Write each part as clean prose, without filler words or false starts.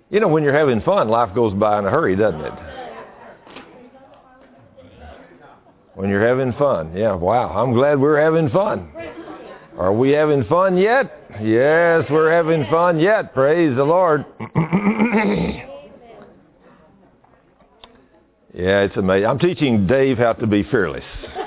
You know, when you're having fun, life goes by in a hurry, doesn't it? When you're having fun. Yeah, wow. I'm glad we're having fun. Are we having fun yet? Yes, we're having fun yet. Praise the Lord. Yeah, it's amazing. I'm teaching Dave how to be fearless.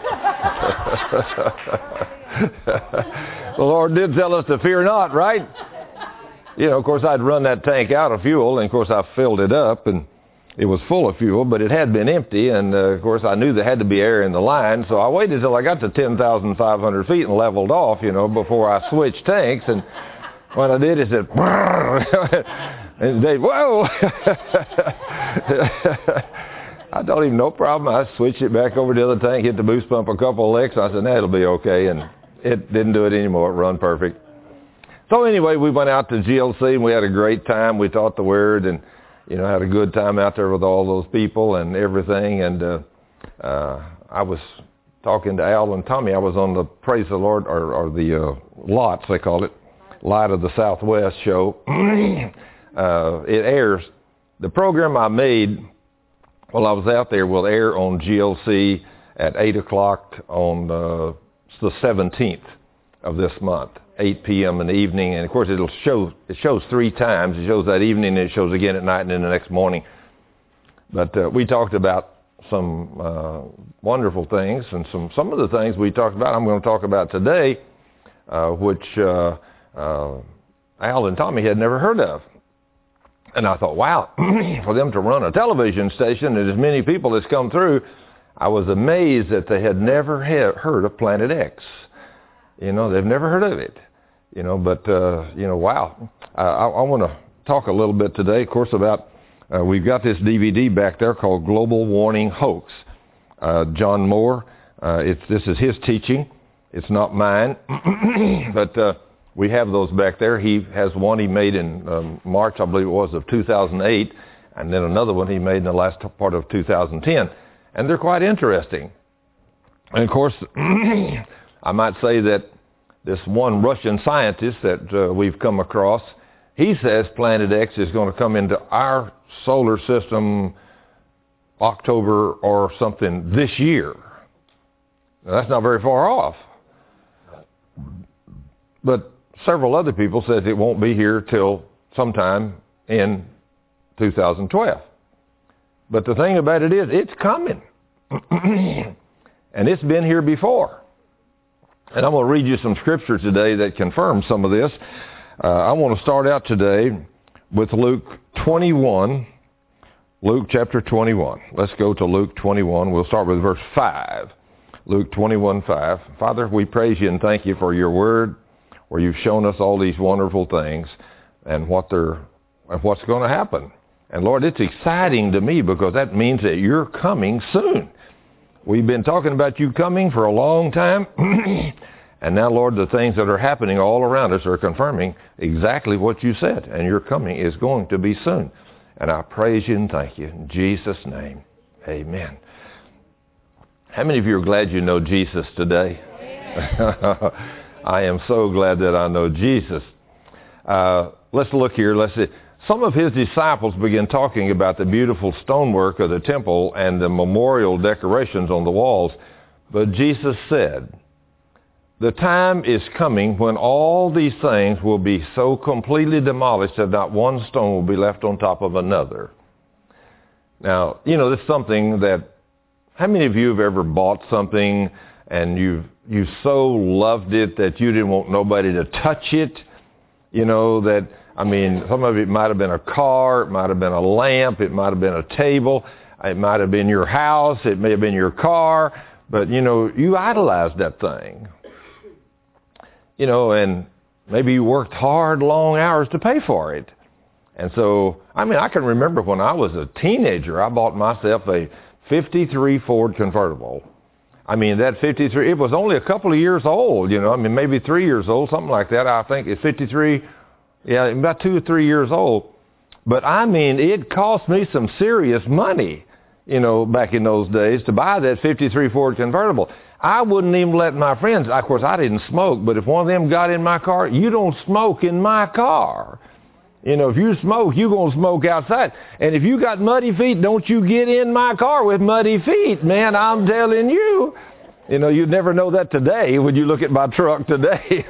The Lord did tell us to fear not, right? You know, of course, I'd run that tank out of fuel, and of course, I filled it up, and it was full of fuel, but it had been empty, and of course, I knew there had to be air in the line, so I waited until I got to 10,500 feet and leveled off, you know, before I switched tanks, and when I did, it said, and Dave, whoa! I told him, no problem. I switched it back over to the other tank, hit the boost pump a couple of licks. I said, it'll be okay. And it didn't do it anymore. It run perfect. So anyway, we went out to GLC and we had a great time. We taught the Word and, you know, had a good time out there with all those people and everything. And I was talking to Al and Tommy. I was on the Praise the Lord, or the LOTS, they call it, Light of the Southwest show. It airs. The program I made while I was out there will air on GLC at 8 o'clock on the 17th of this month, 8 p.m. in the evening. And, of course, it shows 3 times. It shows that evening, and it shows again at night and then the next morning. But we talked about some wonderful things, and some of the things we talked about I'm going to talk about today, which Al and Tommy had never heard of. And I thought, wow, for them to run a television station and as many people as come through, I was amazed that they had never heard of Planet X. You know, they've never heard of it. You know, but, you know, wow. I want to talk a little bit today, of course, about, we've got this DVD back there called Global Warning Hoax. John Moore, this is his teaching. It's not mine. But we have those back there. He has one he made in March, I believe it was, of 2008, and then another one he made in the last part of 2010. And they're quite interesting. And of course, I might say that this one Russian scientist that we've come across, he says Planet X is going to come into our solar system October or something this year. Now, that's not very far off. But several other people said it won't be here till sometime in 2012. But the thing about it is, it's coming. And it's been here before. And I'm going to read you some scripture today that confirms some of this. I want to start out today with Luke 21. Luke chapter 21. Let's go to Luke 21. We'll start with verse 5. Luke 21:5. Father, we praise you and thank you for your word, where you've shown us all these wonderful things and what's going to happen. And Lord, it's exciting to me because that means that you're coming soon. We've been talking about you coming for a long time. And now, Lord, the things that are happening all around us are confirming exactly what you said. And your coming is going to be soon. And I praise you and thank you. In Jesus' name, amen. How many of you are glad you know Jesus today? I am so glad that I know Jesus. Let's look here. Let's see. Some of his disciples began talking about the beautiful stonework of the temple and the memorial decorations on the walls. But Jesus said, the time is coming when all these things will be so completely demolished that not one stone will be left on top of another. Now, you know, this is something that, how many of you have ever bought something and you so loved it that you didn't want nobody to touch it? You know, that, I mean, some of it might have been a car, it might have been a lamp, it might have been a table, it might have been your house, it may have been your car, but, you know, you idolized that thing. You know, and maybe you worked hard, long hours to pay for it. And so, I mean, I can remember when I was a teenager, I bought myself a 53 Ford convertible. I mean, that 53, it was only a couple of years old, you know, I mean, maybe 3 years old, something like that. I think it's 53, yeah, about 2 or 3 years old. But I mean, it cost me some serious money, you know, back in those days to buy that 53 Ford convertible. I wouldn't even let my friends, of course, I didn't smoke, but if one of them got in my car, you don't smoke in my car. You know, if you smoke, you're going to smoke outside. And if you got muddy feet, don't you get in my car with muddy feet, man. I'm telling you. You know, you'd never know that today when you look at my truck today.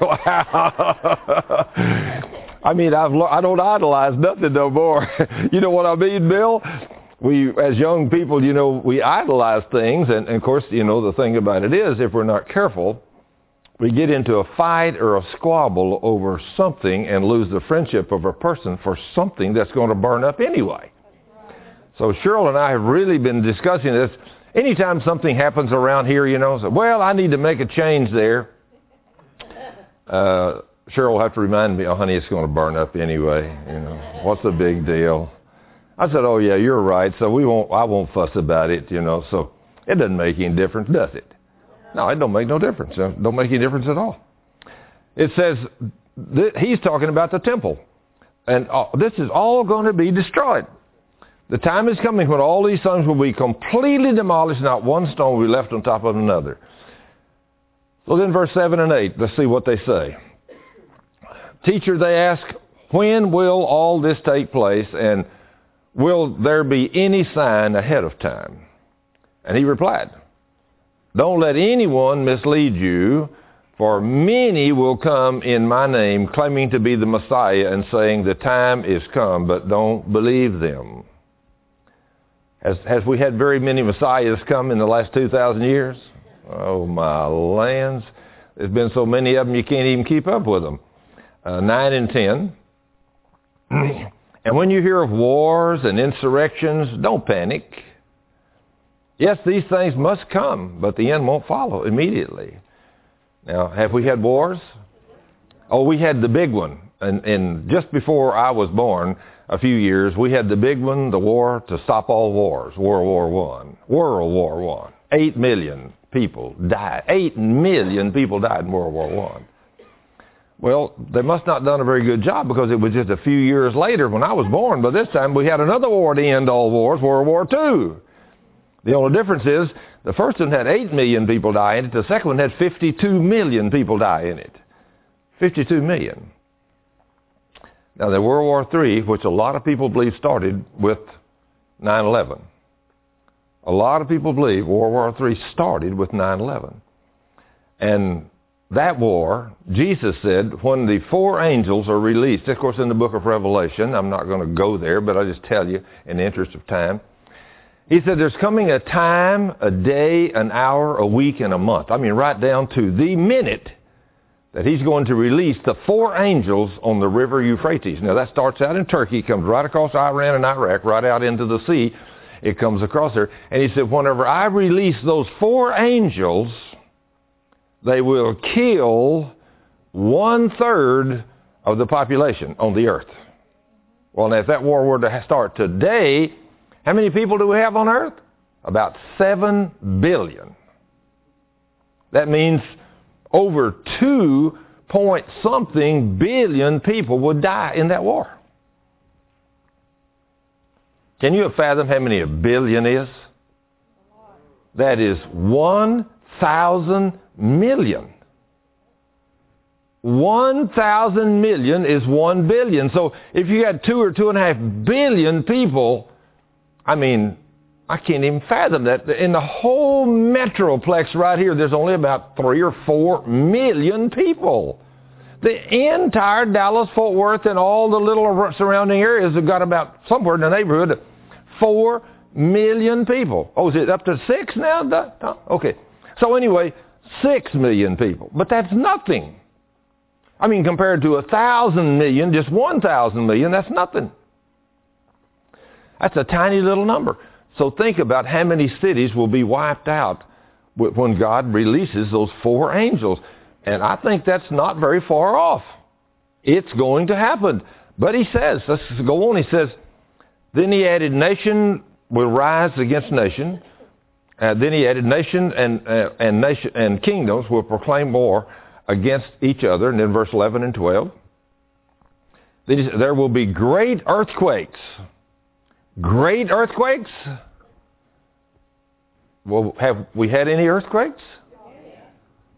Wow. I mean, I don't idolize nothing no more. You know what I mean, Bill? We, as young people, you know, we idolize things. And of course, you know, the thing about it is, if we're not careful, we get into a fight or a squabble over something and lose the friendship of a person for something that's going to burn up anyway. So Cheryl and I have really been discussing this. Anytime something happens around here, you know, so, well, I need to make a change there. Cheryl will have to remind me, oh, honey, it's going to burn up anyway. You know, what's the big deal? I said, oh, yeah, you're right. So I won't fuss about it, you know. So it doesn't make any difference, does it? No, it don't make no difference. It don't make any difference at all. It says he's talking about the temple. And this is all going to be destroyed. The time is coming when all these things will be completely demolished, not one stone will be left on top of another. So then verse 7 and 8, let's see what they say. Teacher, they ask, when will all this take place, and will there be any sign ahead of time? And he replied, don't let anyone mislead you, for many will come in my name, claiming to be the Messiah and saying the time is come, but don't believe them. Has we had very many Messiahs come in the last 2,000 years? Oh, my lands. There's been so many of them you can't even keep up with them. 9 and 10. And when you hear of wars and insurrections, don't panic. Yes, these things must come, but the end won't follow immediately. Now, have we had wars? Oh, we had the big one. And just before I was born, a few years, we had the big one, the war to stop all wars, World War I. World War I. 8 million people died. 8 million people died in World War I. Well, they must not have done a very good job because it was just a few years later when I was born. By this time, we had another war to end all wars, World War II. The only difference is the first one had 8 million people die in it. The second one had 52 million people die in it. 52 million. Now, the World War III, which a lot of people believe started with 9/11. A lot of people believe World War III started with 9/11. And that war, Jesus said, when the 4 angels are released, of course in the book of Revelation, I'm not going to go there, but I'll just tell you in the interest of time. He said there's coming a time, a day, an hour, a week, and a month. I mean, right down to the minute that he's going to release the 4 angels on the river Euphrates. Now, that starts out in Turkey, comes right across Iran and Iraq, right out into the sea. It comes across there. And he said, whenever I release those 4 angels, they will kill 1/3 of the population on the earth. Well, now, if that war were to start today, how many people do we have on earth? About 7 billion. That means over 2-point-something billion people would die in that war. Can you fathom how many a billion is? That is 1,000 million. 1,000 million is 1 billion. So if you had 2 or 2.5 billion people, I mean, I can't even fathom that. In the whole metroplex right here, there's only about 3 or 4 million people. The entire Dallas-Fort Worth and all the little surrounding areas have got about somewhere in the neighborhood of 4 million people. Oh, is it up to 6 now? Okay. So anyway, 6 million people. But that's nothing. I mean, compared to 1,000 million, just 1,000 million, that's nothing. That's a tiny little number. So think about how many cities will be wiped out when God releases those 4 angels. And I think that's not very far off. It's going to happen. But he says, let's go on, he says, then he added, nation will rise against nation. Then he added, nation and kingdoms will proclaim war against each other. And then verse 11 and 12. Then he said, there will be great earthquakes. Great earthquakes? Well, have we had any earthquakes?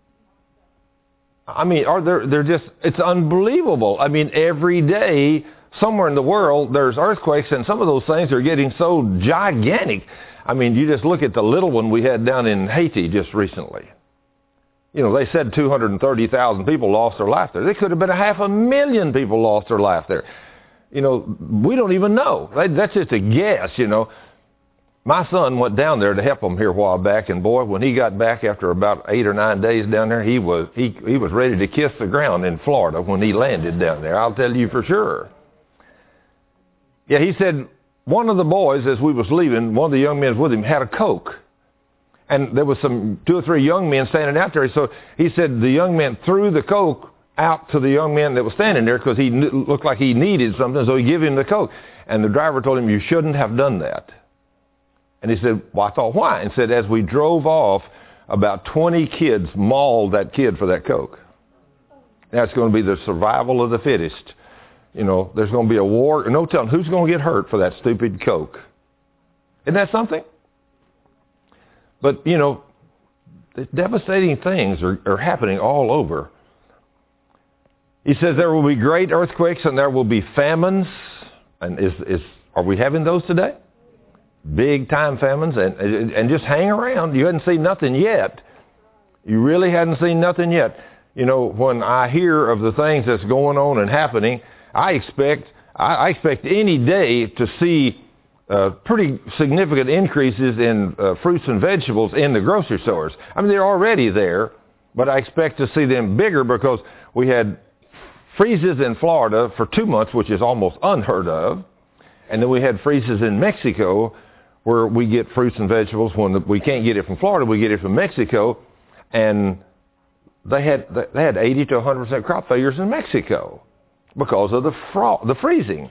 I mean, they're just, it's unbelievable. I mean, every day somewhere in the world there's earthquakes, and some of those things are getting so gigantic. I mean, you just look at the little one we had down in Haiti just recently. You know, they said 230,000 people lost their life there. There could have been 500,000 people lost their life there. You know, we don't even know. That's just a guess, you know. My son went down there to help them here a while back, and boy, when he got back after about 8 or 9 days down there, he was ready to kiss the ground in Florida when he landed down there. I'll tell you for sure. Yeah, he said one of the boys, as we was leaving, one of the young men with him had a Coke. And there was 2 or 3 young men standing out there. So he said the young man threw the Coke out to the young man that was standing there because he looked like he needed something, so he gave him the Coke. And the driver told him, you shouldn't have done that. And he said, well, I thought, why? And said, as we drove off, about 20 kids mauled that kid for that Coke. Now it's going to be the survival of the fittest. You know, there's going to be a war. No telling who's going to get hurt for that stupid Coke. Isn't that something? But, you know, devastating things are happening all over. He says there will be great earthquakes and there will be famines. And are we having those today? Big time famines. And just hang around. You hadn't seen nothing yet. You really hadn't seen nothing yet. You know, when I hear of the things that's going on and happening, I expect any day to see pretty significant increases in fruits and vegetables in the grocery stores. I mean, they're already there, but I expect to see them bigger because we had freezes in Florida for 2 months, which is almost unheard of. And then we had freezes in Mexico where we get fruits and vegetables. When we can't get it from Florida, we get it from Mexico. And they had 80 to 100% crop failures in Mexico because of the freezing.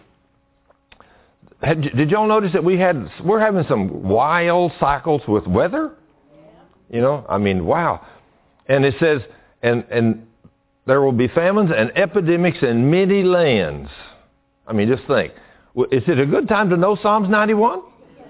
Did y'all notice that we're having some wild cycles with weather? You know, I mean, wow. And it says, and there will be famines and epidemics in many lands. I mean, just think. Is it a good time to know Psalms 91?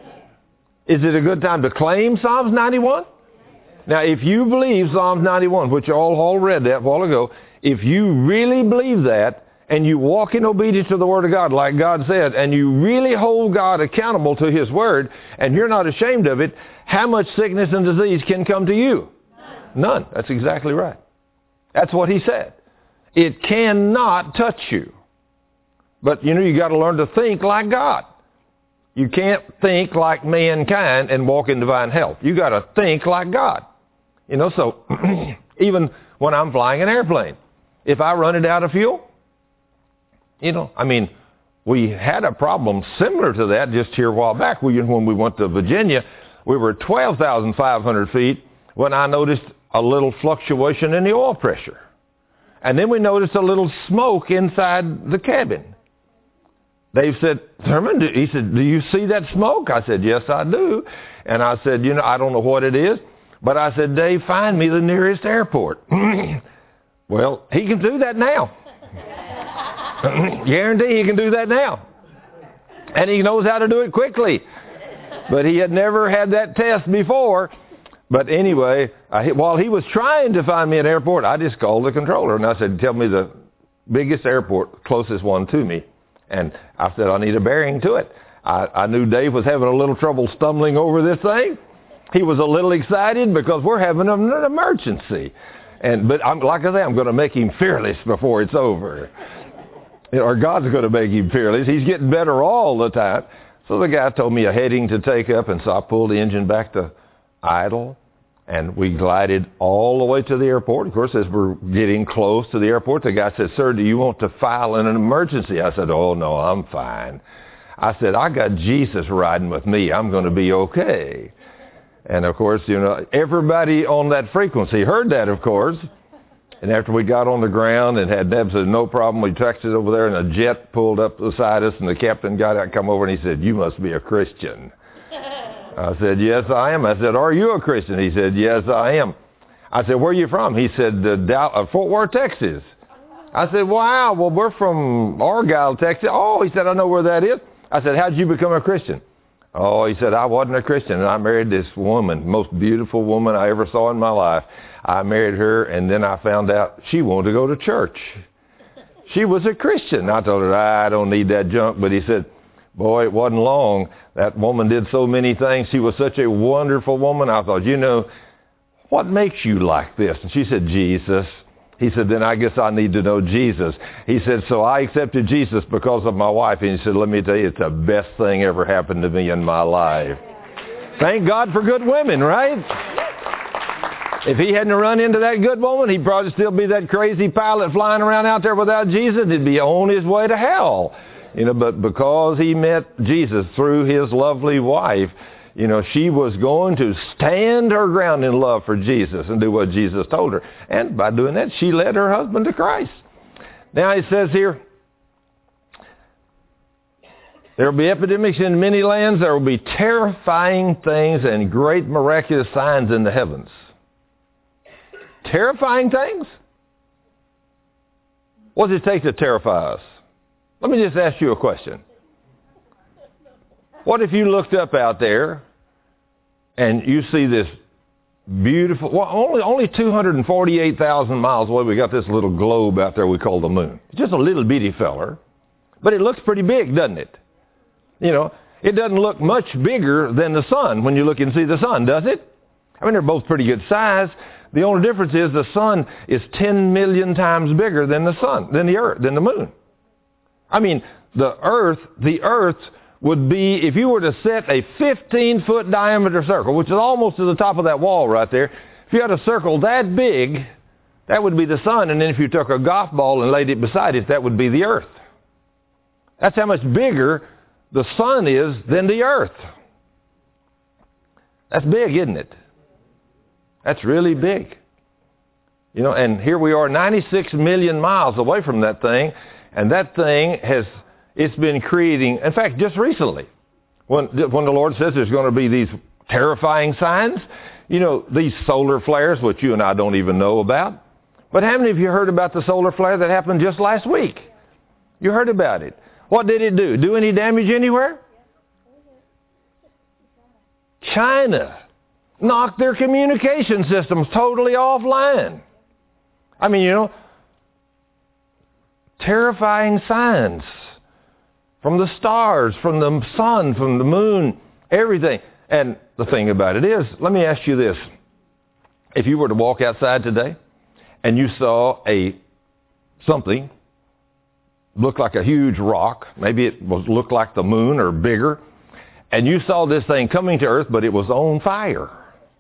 Is it a good time to claim Psalms 91? Now, if you believe Psalms 91, which you all read that a while ago, if you really believe that, and you walk in obedience to the Word of God, like God said, and you really hold God accountable to His Word, and you're not ashamed of it, how much sickness and disease can come to you? None. That's exactly right. That's what He said. It cannot touch you. But, you know, you got to learn to think like God. You can't think like mankind and walk in divine health. You got to think like God. You know, so even when I'm flying an airplane, if I run it out of fuel, you know, I mean, we had a problem similar to that just here a while back. When we went to Virginia, we were at 12,500 feet when I noticed a little fluctuation in the oil pressure. And then we noticed a little smoke inside the cabin. Dave said, Thurman, he said, do you see that smoke? I said, yes, I do. And I said, you know, I don't know what it is. But I said, Dave, find me the nearest airport. Well, he can do that now. Guarantee he can do that now. And he knows how to do it quickly. But he had never had that test before. But anyway, while he was trying to find me an airport, I just called the controller. And I said, tell me the biggest airport, closest one to me. And I said, I need a bearing to it. I knew Dave was having a little trouble stumbling over this thing. He was a little excited because we're having an emergency. But like I say, I'm going to make him fearless before it's over. Or God's going to make him fearless. He's getting better all the time. So the guy told me a heading to take up, and so I pulled the engine back to idle, and we glided all the way to the airport. Of course, as we're getting close to the airport, the guy said, sir, do you want to file in an emergency? I said, oh, no, I'm fine. I said, I got Jesus riding with me. I'm going to be okay. And, of course, you know, everybody on that frequency heard that, of course. And after we got on the ground and had Deb said, no problem, we taxied over there, and a jet pulled up beside us, and the captain got out, come over, and he said, you must be a Christian. I said, yes, I am. I said, are you a Christian? He said, yes, I am. I said, where are you from? He said, Fort Worth, Texas. I said, wow, well, we're from Argyle, Texas. Oh, he said, I know where that is. I said, how did you become a Christian? Oh, he said, I wasn't a Christian, and I married this woman, most beautiful woman I ever saw in my life. I married her, and then I found out she wanted to go to church. she was a Christian. I told her, I don't need that junk. But he said, boy, it wasn't long. That woman did so many things. She was such a wonderful woman. I thought, what makes you like this? And she said, Jesus. He said, then I guess I need to know Jesus. He said, so I accepted Jesus because of my wife. And he said, let me tell you, it's the best thing ever happened to me in my life. Thank God for good women, right? If he hadn't run into that good woman, he'd probably still be that crazy pilot flying around out there without Jesus. He'd be on his way to hell. But because he met Jesus through his lovely wife, she was going to stand her ground in love for Jesus and do what Jesus told her. And by doing that, she led her husband to Christ. Now he says here, there will be epidemics in many lands. There will be terrifying things and great miraculous signs in the heavens. Terrifying things? What does it take to terrify us? Let me just ask you a question. What if you looked up out there and you see this beautiful, only 248,000 miles away, we got this little globe out there we call the moon. It's just a little bitty feller, but it looks pretty big, doesn't it? It doesn't look much bigger than the sun when you look and see the sun, does it? I mean, they're both pretty good size. The only difference is the sun is 10 million times bigger than the sun, than the earth, than the moon. I mean, the earth would be, if you were to set a 15-foot diameter circle, which is almost to the top of that wall right there, if you had a circle that big, that would be the sun. And then if you took a golf ball and laid it beside it, that would be the earth. That's how much bigger the sun is than the earth. That's big, isn't it? That's really big. And here we are 96 million miles away from that thing, and that thing it's been creating, in fact, just recently, when the Lord says there's going to be these terrifying signs, these solar flares, which you and I don't even know about. But how many of you heard about the solar flare that happened just last week? You heard about it. What did it do? Do any damage anywhere? China knocked their communication systems totally offline. I mean, terrifying signs from the stars, from the sun, from the moon, everything. And the thing about it is, let me ask you this. If you were to walk outside today and you saw something look like a huge rock, maybe it looked like the moon or bigger, and you saw this thing coming to earth, but it was on fire,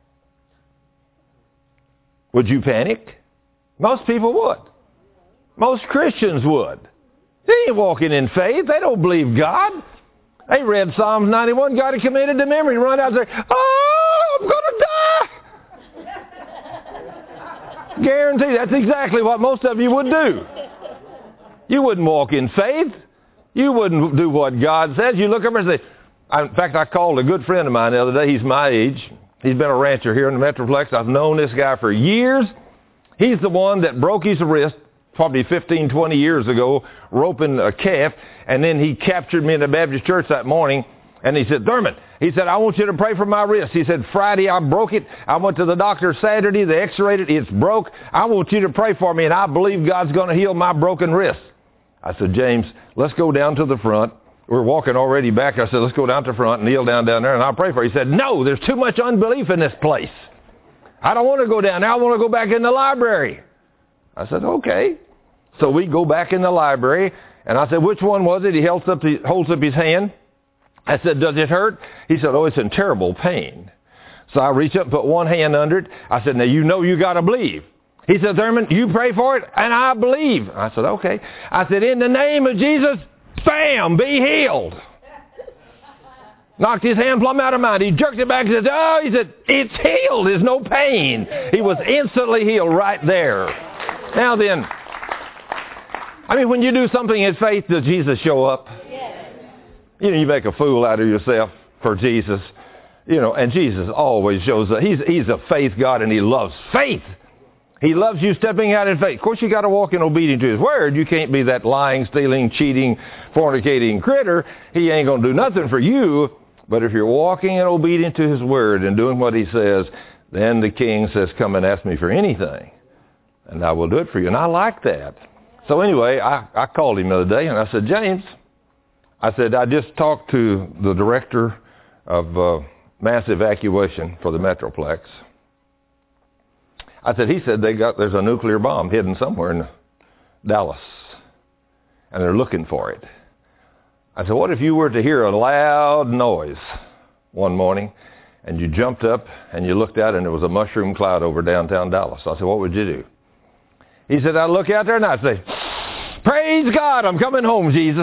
would you panic? Most people would. Most Christians would. They ain't walking in faith. They don't believe God. They read Psalms 91, got it committed to memory, and run out and say, oh, I'm going to die. Guarantee that's exactly what most of you would do. You wouldn't walk in faith. You wouldn't do what God says. You look up and say, in fact, I called a good friend of mine the other day. He's my age. He's been a rancher here in the Metroplex. I've known this guy for years. He's the one that broke his wrist probably 15, 20 years ago, roping a calf, and then he captured me in the Baptist church that morning, and he said, Thurman, he said, I want you to pray for my wrist. He said, Friday I broke it. I went to the doctor Saturday. They x-rayed it. It's broke. I want you to pray for me, and I believe God's going to heal my broken wrist. I said, James, let's go down to the front. We're walking already back. I said, let's go down to the front and kneel down there, and I'll pray for you. He said, no, there's too much unbelief in this place. I don't want to go down there. I want to go back in the library. I said, okay. So we go back in the library, and I said, which one was it? He holds up his hand. I said, does it hurt? He said, oh, it's in terrible pain. So I reached up and put one hand under it. I said, now you got to believe. He said, Thurman, you pray for it, and I believe. I said, okay. I said, in the name of Jesus, bam, be healed. Knocked his hand plumb out of mine. He jerked it back and said, oh, he said, it's healed. There's no pain. He was instantly healed right there. Now then, I mean, when you do something in faith, does Jesus show up? Yes. You make a fool out of yourself for Jesus, and Jesus always shows up. He's a faith God, and he loves faith. He loves you stepping out in faith. Of course, you got to walk in obedience to his word. You can't be that lying, stealing, cheating, fornicating critter. He ain't going to do nothing for you. But if you're walking in obedience to his word and doing what he says, then the king says, come and ask me for anything, and I will do it for you. And I like that. So anyway, I called him the other day and I said, James, I said, I just talked to the director of mass evacuation for the Metroplex. I said, he said there's a nuclear bomb hidden somewhere in Dallas and they're looking for it. I said, what if you were to hear a loud noise one morning and you jumped up and you looked out and there was a mushroom cloud over downtown Dallas? I said, what would you do? He said, I'd look out there and I'd say, praise God, I'm coming home, Jesus.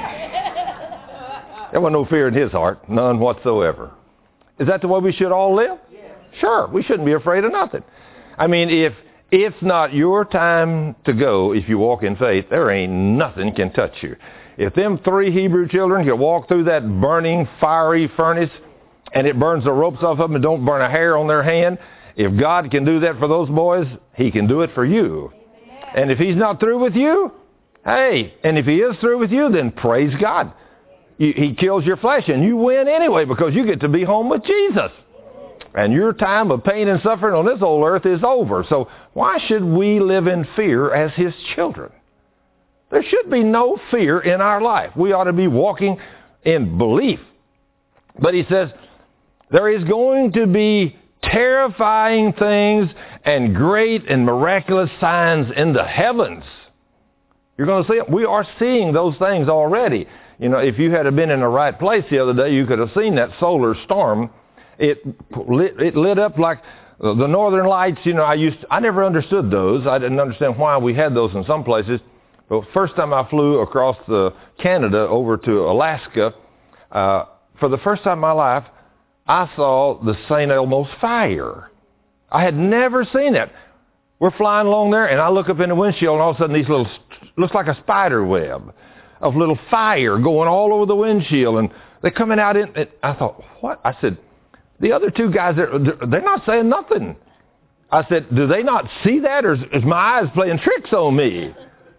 There was no fear in his heart, none whatsoever. Is that the way we should all live? Sure, we shouldn't be afraid of nothing. I mean, if it's not your time to go, if you walk in faith, there ain't nothing can touch you. If them 3 Hebrew children could walk through that burning, fiery furnace and it burns the ropes off of them and don't burn a hair on their hand, if God can do that for those boys, he can do it for you. And if he's not through with you, hey, and if he is through with you, then praise God. He kills your flesh and you win anyway because you get to be home with Jesus. And your time of pain and suffering on this old earth is over. So why should we live in fear as his children? There should be no fear in our life. We ought to be walking in belief. But he says, there is going to be terrifying things and great and miraculous signs in the heavens. You're going to see it. We are seeing those things already. You know, if you had been in the right place the other day, you could have seen that solar storm. It lit up like the northern lights. You know, I never understood those. I didn't understand why we had those in some places. But first time I flew across Canada over to Alaska, for the first time in my life, I saw the St. Elmo's fire. I had never seen that. We're flying along there, and I look up in the windshield, and all of a sudden these little, looks like a spider web of little fire going all over the windshield, and they're coming out in. And I thought, what? I said, the other 2 guys, they're not saying nothing. I said, do they not see that, or is my eyes playing tricks on me?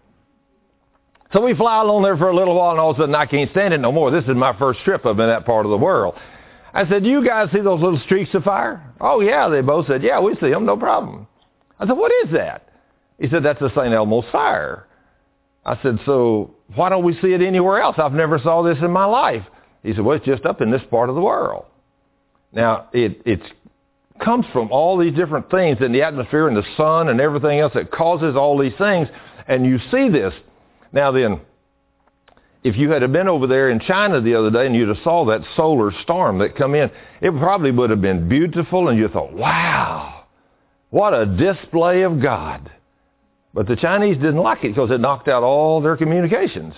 So we fly along there for a little while, and all of a sudden I can't stand it no more. This is my first trip up in that part of the world. I said, do you guys see those little streaks of fire? Oh, yeah, they both said, yeah, we see them, no problem. I said, what is that? He said, that's the St. Elmo's fire. I said, so why don't we see it anywhere else? I've never saw this in my life. He said, well, it's just up in this part of the world. Now, it comes from all these different things in the atmosphere and the sun and everything else that causes all these things, and you see this. Now then, if you had been over there in China the other day and you'd have saw that solar storm that come in, it probably would have been beautiful, and you thought, wow, what a display of God. But the Chinese didn't like it because it knocked out all their communications.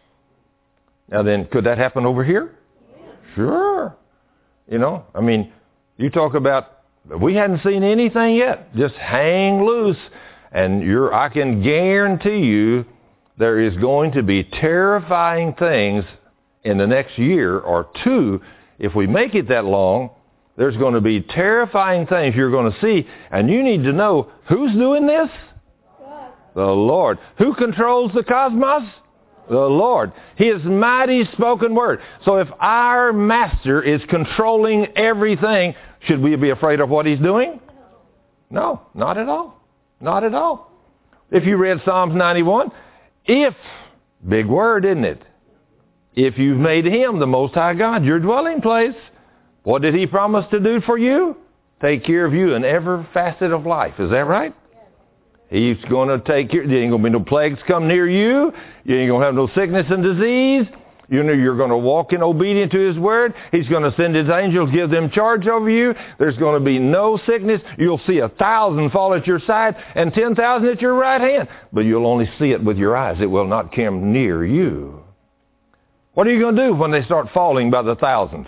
Now then, could that happen over here? Sure. You know, I mean, you talk about, we hadn't seen anything yet. Just hang loose. And I can guarantee you there is going to be terrifying things in the next year or 2. If we make it that long, there's going to be terrifying things you're going to see. And you need to know who's doing this? The Lord. Who controls the cosmos? The Lord. His mighty spoken word. So if our master is controlling everything, should we be afraid of what he's doing? No, not at all. Not at all. If you read Psalms 91, if, big word, isn't it? If you've made him the Most High God your dwelling place, what did he promise to do for you? Take care of you in every facet of life. Is that right? He's going to take care. There ain't going to be no plagues come near you. You ain't going to have no sickness and disease. You know, you're going to walk in obedience to his word. He's going to send his angels, give them charge over you. There's going to be no sickness. You'll see 1,000 fall at your side and 10,000 at your right hand. But you'll only see it with your eyes. It will not come near you. What are you going to do when they start falling by the thousands?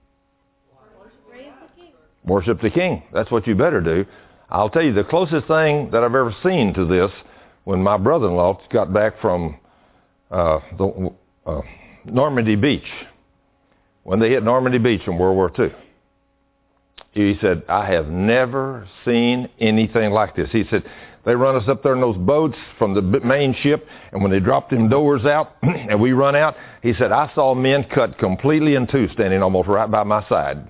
Worship the King. That's what you better do. I'll tell you, the closest thing that I've ever seen to this, when my brother-in-law got back from Normandy Beach, when they hit Normandy Beach in World War II, he said, I have never seen anything like this. He said, they run us up there in those boats from the main ship, and when they dropped them doors out and we run out, he said, I saw men cut completely in 2 standing almost right by my side.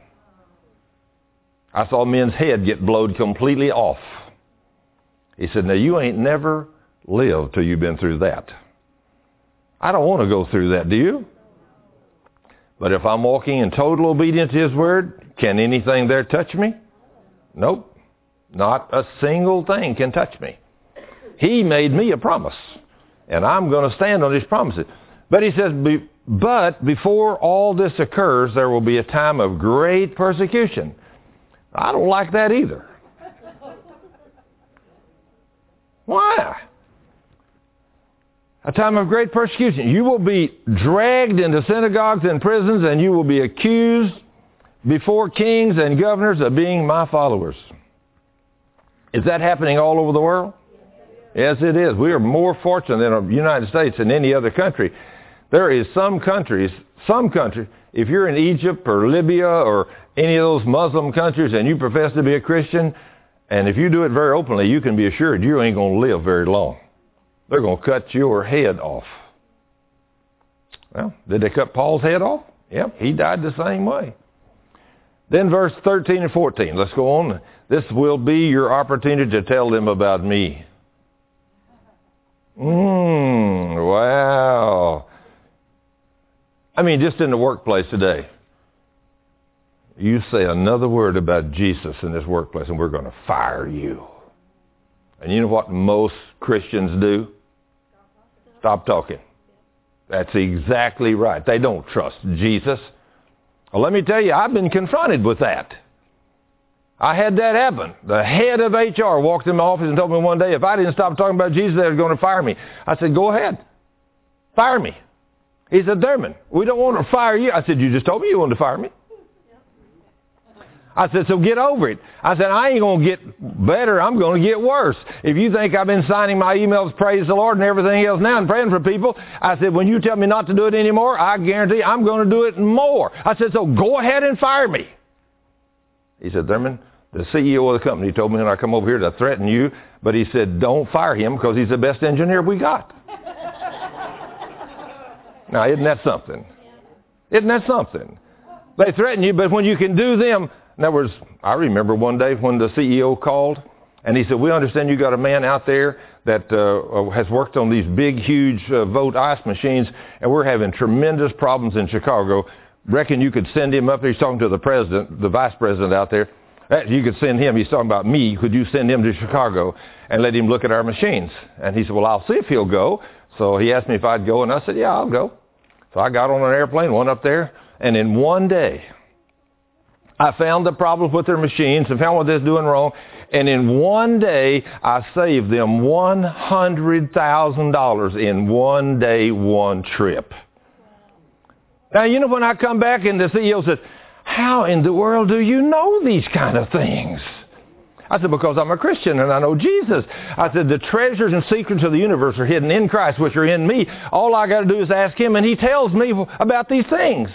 I saw men's head get blowed completely off. He said, now you ain't never live till you've been through that. I don't want to go through that, do you? But if I'm walking in total obedience to His Word, can anything there touch me? Nope. Not a single thing can touch me. He made me a promise, and I'm going to stand on His promises. But He says, but before all this occurs, there will be a time of great persecution. I don't like that either. Why? A time of great persecution. You will be dragged into synagogues and prisons, and you will be accused before kings and governors of being my followers. Is that happening all over the world? Yes, it is. We are more fortunate in the United States than any other country. There is some countries, if you're in Egypt or Libya or any of those Muslim countries and you profess to be a Christian, and if you do it very openly, you can be assured you ain't going to live very long. They're going to cut your head off. Well, did they cut Paul's head off? Yep, he died the same way. Then verse 13 and 14. Let's go on. This will be your opportunity to tell them about me. Wow. I mean, just in the workplace today, you say another word about Jesus in this workplace and we're going to fire you. And you know what most Christians do? Stop talking. That's exactly right. They don't trust Jesus. Well, let me tell you, I've been confronted with that. I had that happen. The head of HR walked in my office and told me one day, if I didn't stop talking about Jesus, they were going to fire me. I said, go ahead. Fire me. He said, Thurman, we don't want to fire you. I said, you just told me you wanted to fire me. I said, so get over it. I said, I ain't going to get better. I'm going to get worse. If you think I've been signing my emails, praise the Lord, and everything else now and praying for people, I said, when you tell me not to do it anymore, I guarantee I'm going to do it more. I said, so go ahead and fire me. He said, Thurman, the CEO of the company told me when I come over here to threaten you, but he said, don't fire him because he's the best engineer we got. Now, isn't that something? Isn't that something? They threaten you, but when you can do them. In other words, I remember one day when the CEO called, and he said, we understand you got a man out there that has worked on these big, huge Vogt ice machines, and we're having tremendous problems in Chicago. Reckon you could send him up there. He's talking to the president, the vice president out there. You could send him. He's talking about me. Could you send him to Chicago and let him look at our machines? And he said, well, I'll see if he'll go. So he asked me if I'd go, and I said, yeah, I'll go. So I got on an airplane, went up there, and in one day, I found the problems with their machines and found what they're doing wrong. And in one day, I saved them $100,000 in one day, one trip. Now, you know, when I come back and the CEO says, how in the world do you know these kind of things? I said, because I'm a Christian and I know Jesus. I said, the treasures and secrets of the universe are hidden in Christ, which are in me. All I got to do is ask Him, and He tells me about these things.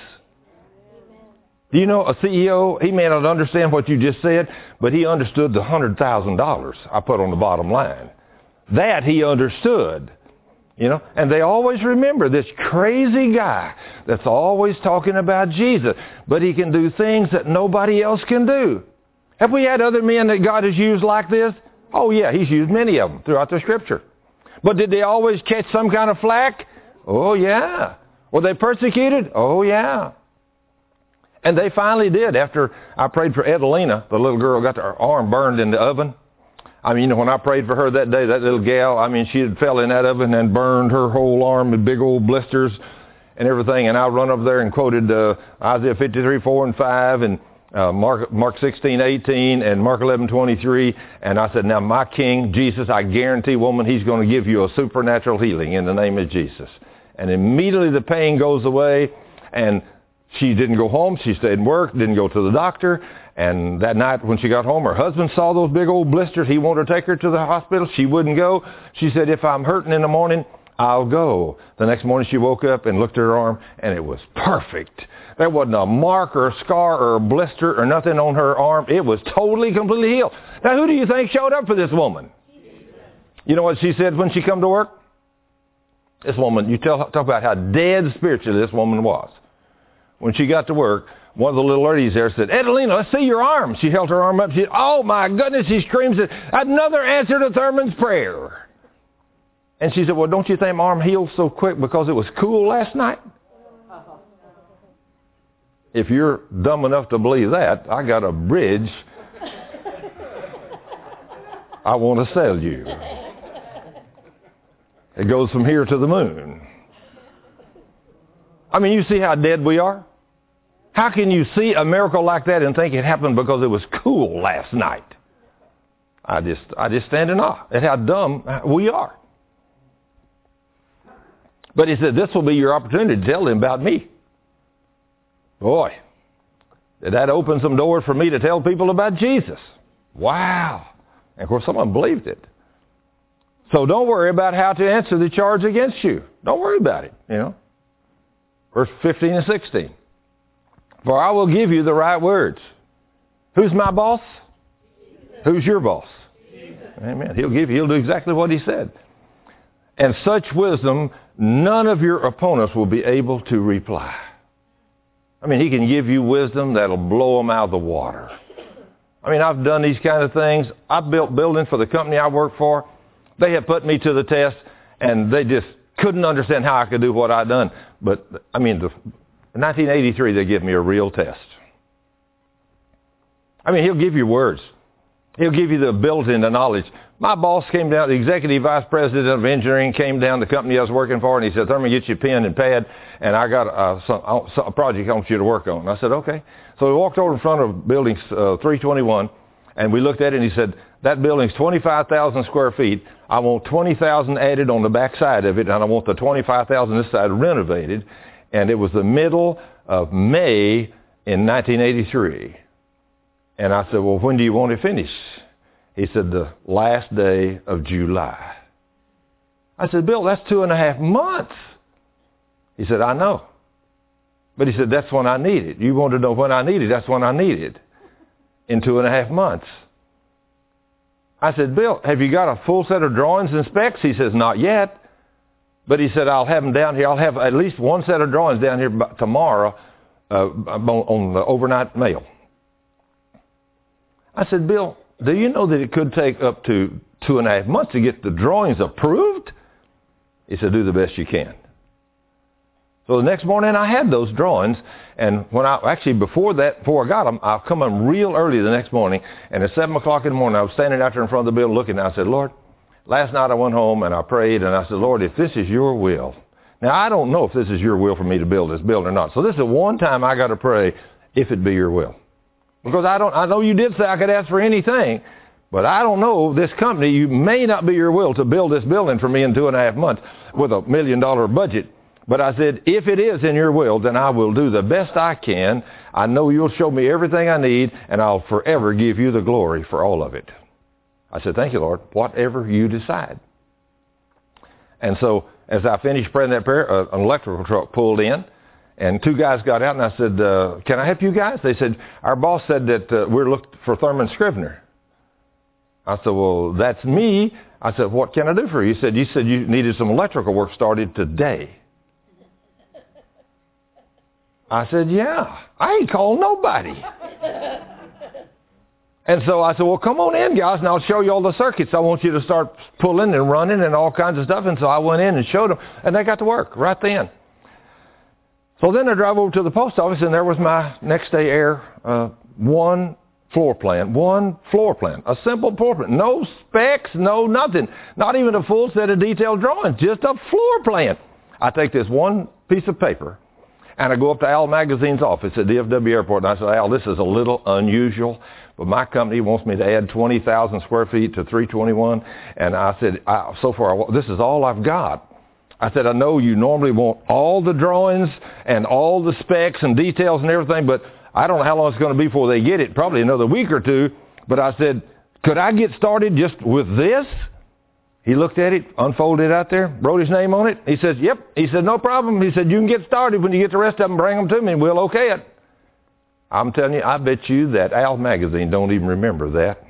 Do you know a CEO, he may not understand what you just said, but he understood the $100,000 I put on the bottom line. That he understood. You know, and they always remember this crazy guy that's always talking about Jesus, but he can do things that nobody else can do. Have we had other men that God has used like this? Oh yeah, He's used many of them throughout the Scripture. But did they always catch some kind of flack? Oh yeah. Were they persecuted? Oh yeah. And they finally did. After I prayed for Edelina, the little girl got her arm burned in the oven. I mean, you know, when I prayed for her that day, that little gal, I mean, she had fell in that oven and burned her whole arm with big old blisters and everything. And I run over there and quoted Isaiah 53:4-5 and Mark 16:18 and Mark 11:23. And I said, now my King, Jesus, I guarantee, woman, He's going to give you a supernatural healing in the name of Jesus. And immediately the pain goes away, and she didn't go home. She stayed and worked, didn't go to the doctor. And that night when she got home, her husband saw those big old blisters. He wanted to take her to the hospital. She wouldn't go. She said, if I'm hurting in the morning, I'll go. The next morning she woke up and looked at her arm, and it was perfect. There wasn't a mark or a scar or a blister or nothing on her arm. It was totally, completely healed. Now, who do you think showed up for this woman? You know what she said when she come to work? This woman, you talk about how dead spiritually this woman was. When she got to work, one of the little ladies there said, Edelina, let's see your arm. She held her arm up. She said, oh, my goodness, she screams, another answer to Thurman's prayer. And she said, well, don't you think my arm healed so quick because it was cool last night? If you're dumb enough to believe that, I got a bridge I want to sell you. It goes from here to the moon. I mean, you see how dead we are? How can you see a miracle like that and think it happened because it was cool last night? I just stand in awe at how dumb we are. But he said, this will be your opportunity to tell them about me. Boy, did that open some doors for me to tell people about Jesus. Wow. And of course, someone believed it. So don't worry about how to answer the charge against you. Don't worry about it, you know. Verse 15 and 16. For I will give you the right words. Who's my boss? Who's your boss? Amen. He'll do exactly what he said. And such wisdom, none of your opponents will be able to reply. I mean, he can give you wisdom that'll blow them out of the water. I mean, I've done these kind of things. I've built buildings for the company I work for. They have put me to the test, and they just couldn't understand how I could do what I'd done. But, I mean, in 1983, they gave me a real test. I mean, he'll give you words. He'll give you the ability and the knowledge. My boss came down, the executive vice president of engineering came down to the company I was working for, and he said, Thurman, get you a pen and pad, and I got a project I want you to work on. And I said, okay. So we walked over in front of building 321, and we looked at it, and he said, that building's 25,000 square feet. I want 20,000 added on the back side of it, and I want the 25,000 this side renovated. And it was the middle of May in 1983. And I said, well, when do you want it finished? He said, the last day of July. I said, Bill, that's 2.5 months. He said, I know. But he said, that's when I need it. You want to know when I need it? That's when I need it. In 2.5 months. I said, Bill, have you got a full set of drawings and specs? He says, not yet. But he said, I'll have them down here. I'll have at least one set of drawings down here tomorrow on the overnight mail. I said, Bill, do you know that it could take up to 2.5 months to get the drawings approved? He said, do the best you can. So the next morning I had those drawings, and before I got them, I'll come in real early the next morning, and at 7 o'clock in the morning I was standing out there in front of the building looking, and I said, Lord, last night I went home and I prayed, and I said, Lord, if this is your will. Now I don't know if this is your will for me to build this building or not. So this is the one time I got to pray if it be your will. Because I know you did say I could ask for anything, but I don't know this company, you may not be your will to build this building for me in 2.5 months with $1 million budget. But I said, if it is in your will, then I will do the best I can. I know you'll show me everything I need, and I'll forever give you the glory for all of it. I said, thank you, Lord, whatever you decide. And so as I finished praying that prayer, an electrical truck pulled in, and 2 guys got out, and I said, can I help you guys? They said, our boss said that we're looking for Thurman Scrivener. I said, well, that's me. I said, what can I do for you? He said, you said you needed some electrical work started today. I said, yeah, I ain't called nobody. And so I said, well, come on in, guys, and I'll show you all the circuits. I want you to start pulling and running and all kinds of stuff. And so I went in and showed them, and they got to work right then. So then I drove over to the post office, and there was my next day air, one floor plan, a simple floor plan, no specs, no nothing, not even a full set of detailed drawings, just a floor plan. I take this one piece of paper, and I go up to Al Magazine's office at DFW Airport, and I said, Al, this is a little unusual, but my company wants me to add 20,000 square feet to 321, and I said, so far, this is all I've got. I said, I know you normally want all the drawings and all the specs and details and everything, but I don't know how long it's going to be before they get it, probably another week or two. But I said, could I get started just with this? He looked at it, unfolded it out there, wrote his name on it. He says, yep. He said, no problem. He said, you can get started. When you get the rest of them, bring them to me, and we'll okay it. I'm telling you, I bet you that Al Magazine don't even remember that.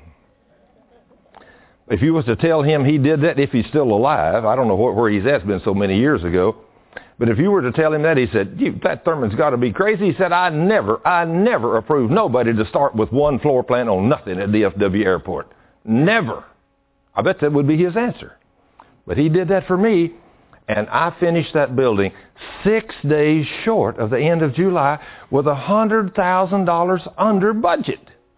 If you was to tell him he did that, if he's still alive, I don't know where he's at, it's been so many years ago, but if you were to tell him that, he said, that Thurman's got to be crazy. He said, I never approved nobody to start with one floor plan on nothing at DFW Airport. Never. I bet that would be his answer. But he did that for me, and I finished that building 6 days short of the end of July with $100,000 under budget.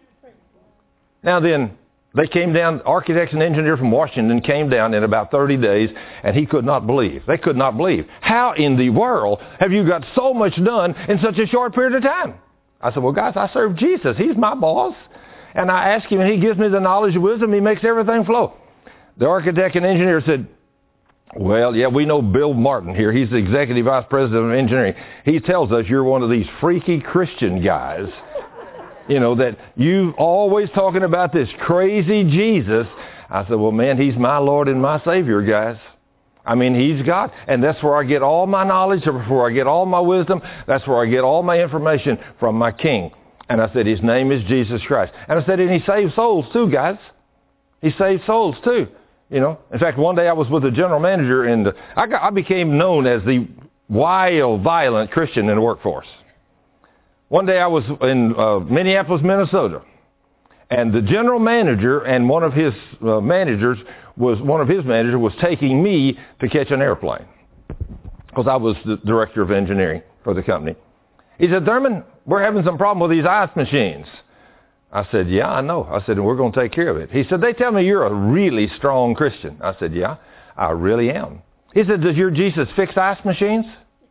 Now then, they came down, architects and engineers from Washington came down in about 30 days, and he could not believe. They could not believe. How in the world have you got so much done in such a short period of time? I said, well, guys, I serve Jesus. He's my boss. And I ask him, and he gives me the knowledge and wisdom. He makes everything flow. The architect and engineer said, well, yeah, we know Bill Martin here. He's the executive vice president of engineering. He tells us you're one of these freaky Christian guys, you know, that you always talking about this crazy Jesus. I said, well, man, he's my Lord and my Savior, guys. I mean, he's God. And that's where I get all my knowledge, that's where I get all my wisdom. That's where I get all my information from my King. And I said, his name is Jesus Christ. And I said, and he saves souls too, guys. He saves souls too. You know, in fact, one day I was with the general manager, and I became known as the wild, violent Christian in the workforce. One day I was in Minneapolis, Minnesota, and the general manager and one of his managers was taking me to catch an airplane because I was the director of engineering for the company. He said, Thurman, we're having some problem with these ice machines. I said, yeah, I know. I said, and we're going to take care of it. He said, they tell me you're a really strong Christian. I said, yeah, I really am. He said, does your Jesus fix ice machines?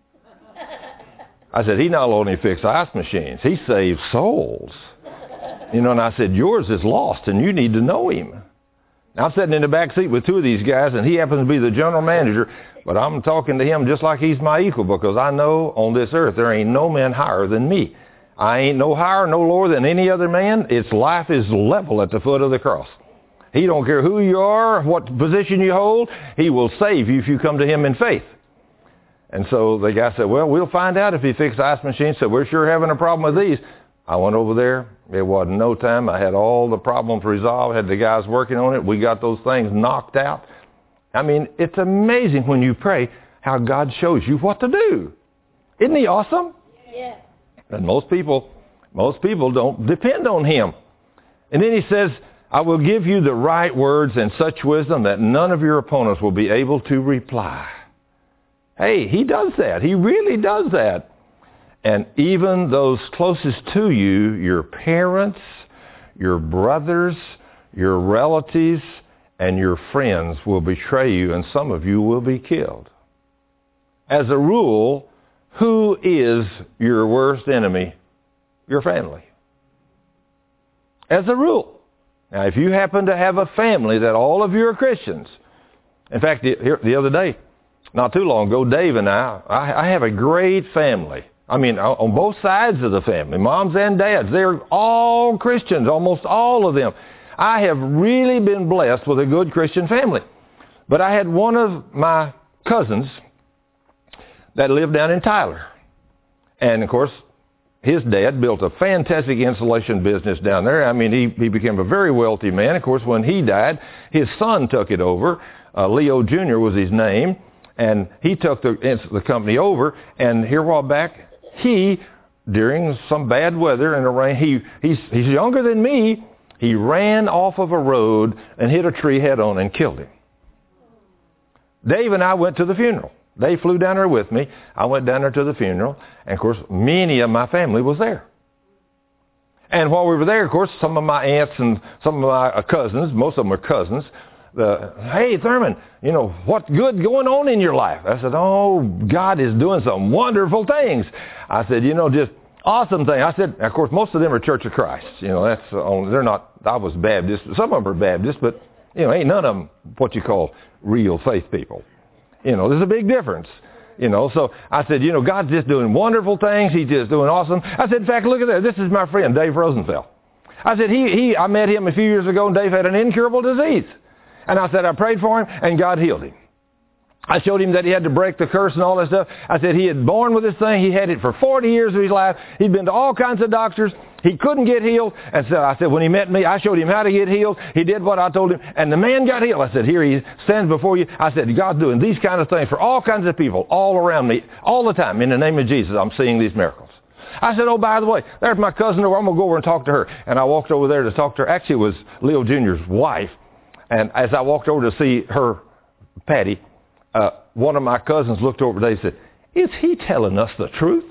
I said, he not only fixes ice machines, he saves souls. You know, and I said, yours is lost, and you need to know him. Now, I'm sitting in the back seat with two of these guys, and he happens to be the general manager, but I'm talking to him just like he's my equal, because I know on this earth there ain't no man higher than me. I ain't no higher, no lower than any other man. Its life is level at the foot of the cross. He don't care who you are, what position you hold. He will save you if you come to him in faith. And so the guy said, well, we'll find out if he fixes ice machines. So we're sure having a problem with these. I went over there. It wasn't no time. I had all the problems resolved. Had the guys working on it. We got those things knocked out. I mean, it's amazing when you pray how God shows you what to do. Isn't he awesome? Yeah. And most people don't depend on him. And then he says, I will give you the right words and such wisdom that none of your opponents will be able to reply. Hey, he does that. He really does that. And even those closest to you, your parents, your brothers, your relatives, and your friends will betray you, and some of you will be killed. As a rule, who is your worst enemy? Your family. As a rule. Now, if you happen to have a family that all of you are Christians, in fact, the other day, not too long ago, Dave and I have a great family. I mean, on both sides of the family, moms and dads, they're all Christians, almost all of them. I have really been blessed with a good Christian family. But I had one of my cousins that lived down in Tyler. And, of course, his dad built a fantastic insulation business down there. I mean, he became a very wealthy man. Of course, when he died, his son took it over. Leo Jr. was his name. And he took the company over. And here a while back, during some bad weather and the rain, he's younger than me. He ran off of a road and hit a tree head on and killed him. Dave and I went to the funeral. They flew down there with me. I went down there to the funeral. And, of course, many of my family was there. And while we were there, of course, some of my aunts and some of my cousins, most of them are cousins, hey, Thurman, you know, what good going on in your life? I said, oh, God is doing some wonderful things. I said, you know, just awesome thing. I said, of course, most of them are Church of Christ. You know, they're not, I was Baptist. Some of them are Baptist, but, you know, ain't none of them what you call real faith people. You know, there's a big difference. You know, so I said, you know, God's just doing wonderful things. He's just doing awesome. I said, in fact, look at that. This is my friend, Dave Rosenfeld. I said, I met him a few years ago, and Dave had an incurable disease. And I said, I prayed for him, and God healed him. I showed him that he had to break the curse and all that stuff. I said he had born with this thing. He had it for 40 years of his life. He'd been to all kinds of doctors. He couldn't get healed. And so I said, when he met me, I showed him how to get healed. He did what I told him, and the man got healed. I said, here he stands before you. I said, God's doing these kind of things for all kinds of people all around me, all the time. In the name of Jesus, I'm seeing these miracles. I said, oh, by the way, there's my cousin over. I'm going to go over and talk to her. And I walked over there to talk to her. Actually, it was Leo Jr.'s wife. And as I walked over to see her Patty, one of my cousins looked over today and said, is he telling us the truth?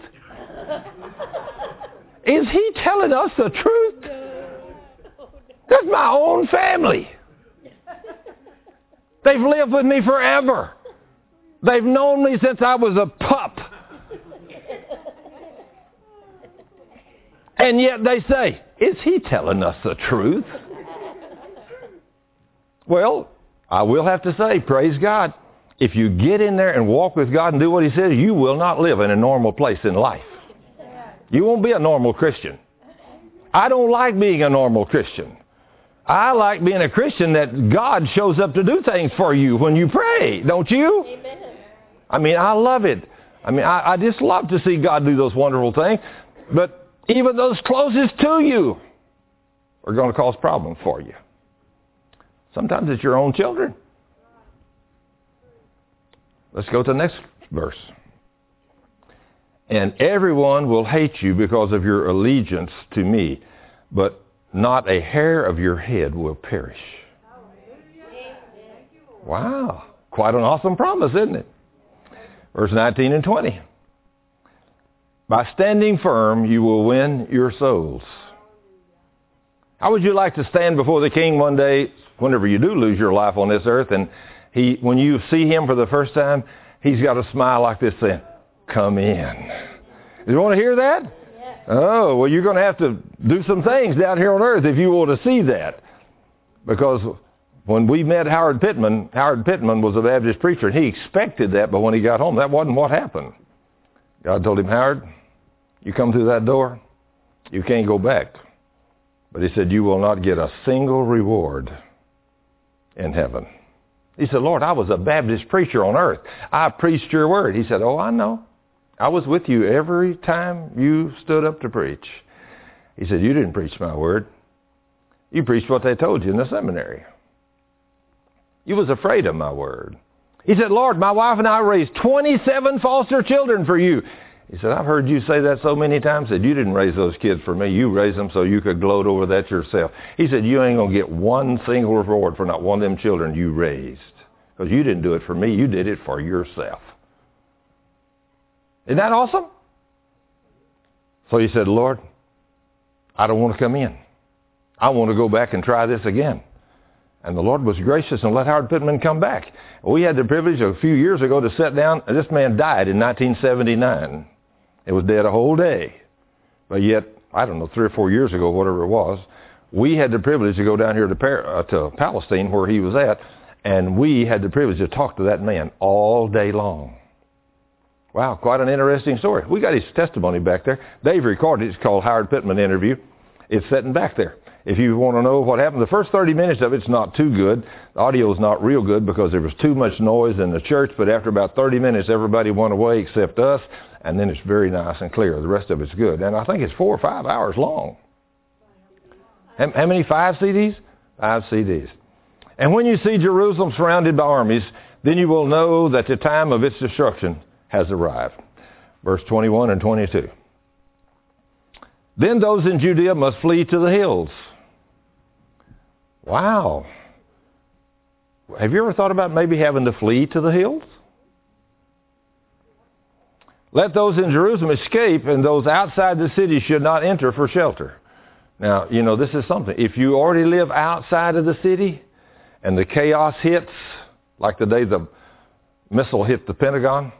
Is he telling us the truth? That's my own family. They've lived with me forever. They've known me since I was a pup. And yet they say, is he telling us the truth? Well, I will have to say, praise God, if you get in there and walk with God and do what he says, you will not live in a normal place in life. You won't be a normal Christian. I don't like being a normal Christian. I like being a Christian that God shows up to do things for you when you pray, don't you? Amen. I mean, I love it. I mean, I just love to see God do those wonderful things. But even those closest to you are going to cause problems for you. Sometimes it's your own children. Let's go to the next verse. And everyone will hate you because of your allegiance to me, but not a hair of your head will perish. Wow. Quite an awesome promise, isn't it? Verse 19 and 20. By standing firm, you will win your souls. How would you like to stand before the King one day, whenever you do lose your life on this earth, and when you see him for the first time, he's got a smile like this saying, come in. You want to hear that? Yeah. Oh, well, you're going to have to do some things down here on earth if you want to see that. Because when we met Howard Pittman was a Baptist preacher, and he expected that, but when he got home, that wasn't what happened. God told him, Howard, you come through that door, you can't go back. But he said, you will not get a single reward in heaven. He said, Lord, I was a Baptist preacher on earth. I preached your word. He said, oh, I know. I was with you every time you stood up to preach. He said, you didn't preach my word. You preached what they told you in the seminary. You was afraid of my word. He said, Lord, my wife and I raised 27 foster children for you. He said, I've heard you say that so many times. He said, you didn't raise those kids for me. You raised them so you could gloat over that yourself. He said, you ain't going to get one single reward for not one of them children you raised. Because you didn't do it for me. You did it for yourself. Isn't that awesome? So he said, Lord, I don't want to come in. I want to go back and try this again. And the Lord was gracious and let Howard Pittman come back. We had the privilege a few years ago to sit down. This man died in 1979. It was dead a whole day. But yet, I don't know, 3 or 4 years ago, whatever it was, we had the privilege to go down here to Palestine where he was at, and we had the privilege to talk to that man all day long. Wow, quite an interesting story. We got his testimony back there. Dave recorded it. It's called Howard Pittman Interview. It's sitting back there. If you want to know what happened, the first 30 minutes of it's not too good. The audio is not real good because there was too much noise in the church, but after about 30 minutes, everybody went away except us, and then it's very nice and clear. The rest of it's good. And I think it's 4 or 5 hours long. How many? 5 CDs? 5 CDs. And when you see Jerusalem surrounded by armies, then you will know that the time of its destruction has arrived. Verse 21 and 22. Then those in Judea must flee to the hills. Wow. Have you ever thought about maybe having to flee to the hills? Let those in Jerusalem escape, and those outside the city should not enter for shelter. Now, you know, this is something. If you already live outside of the city and the chaos hits, like the day the missile hit the Pentagon,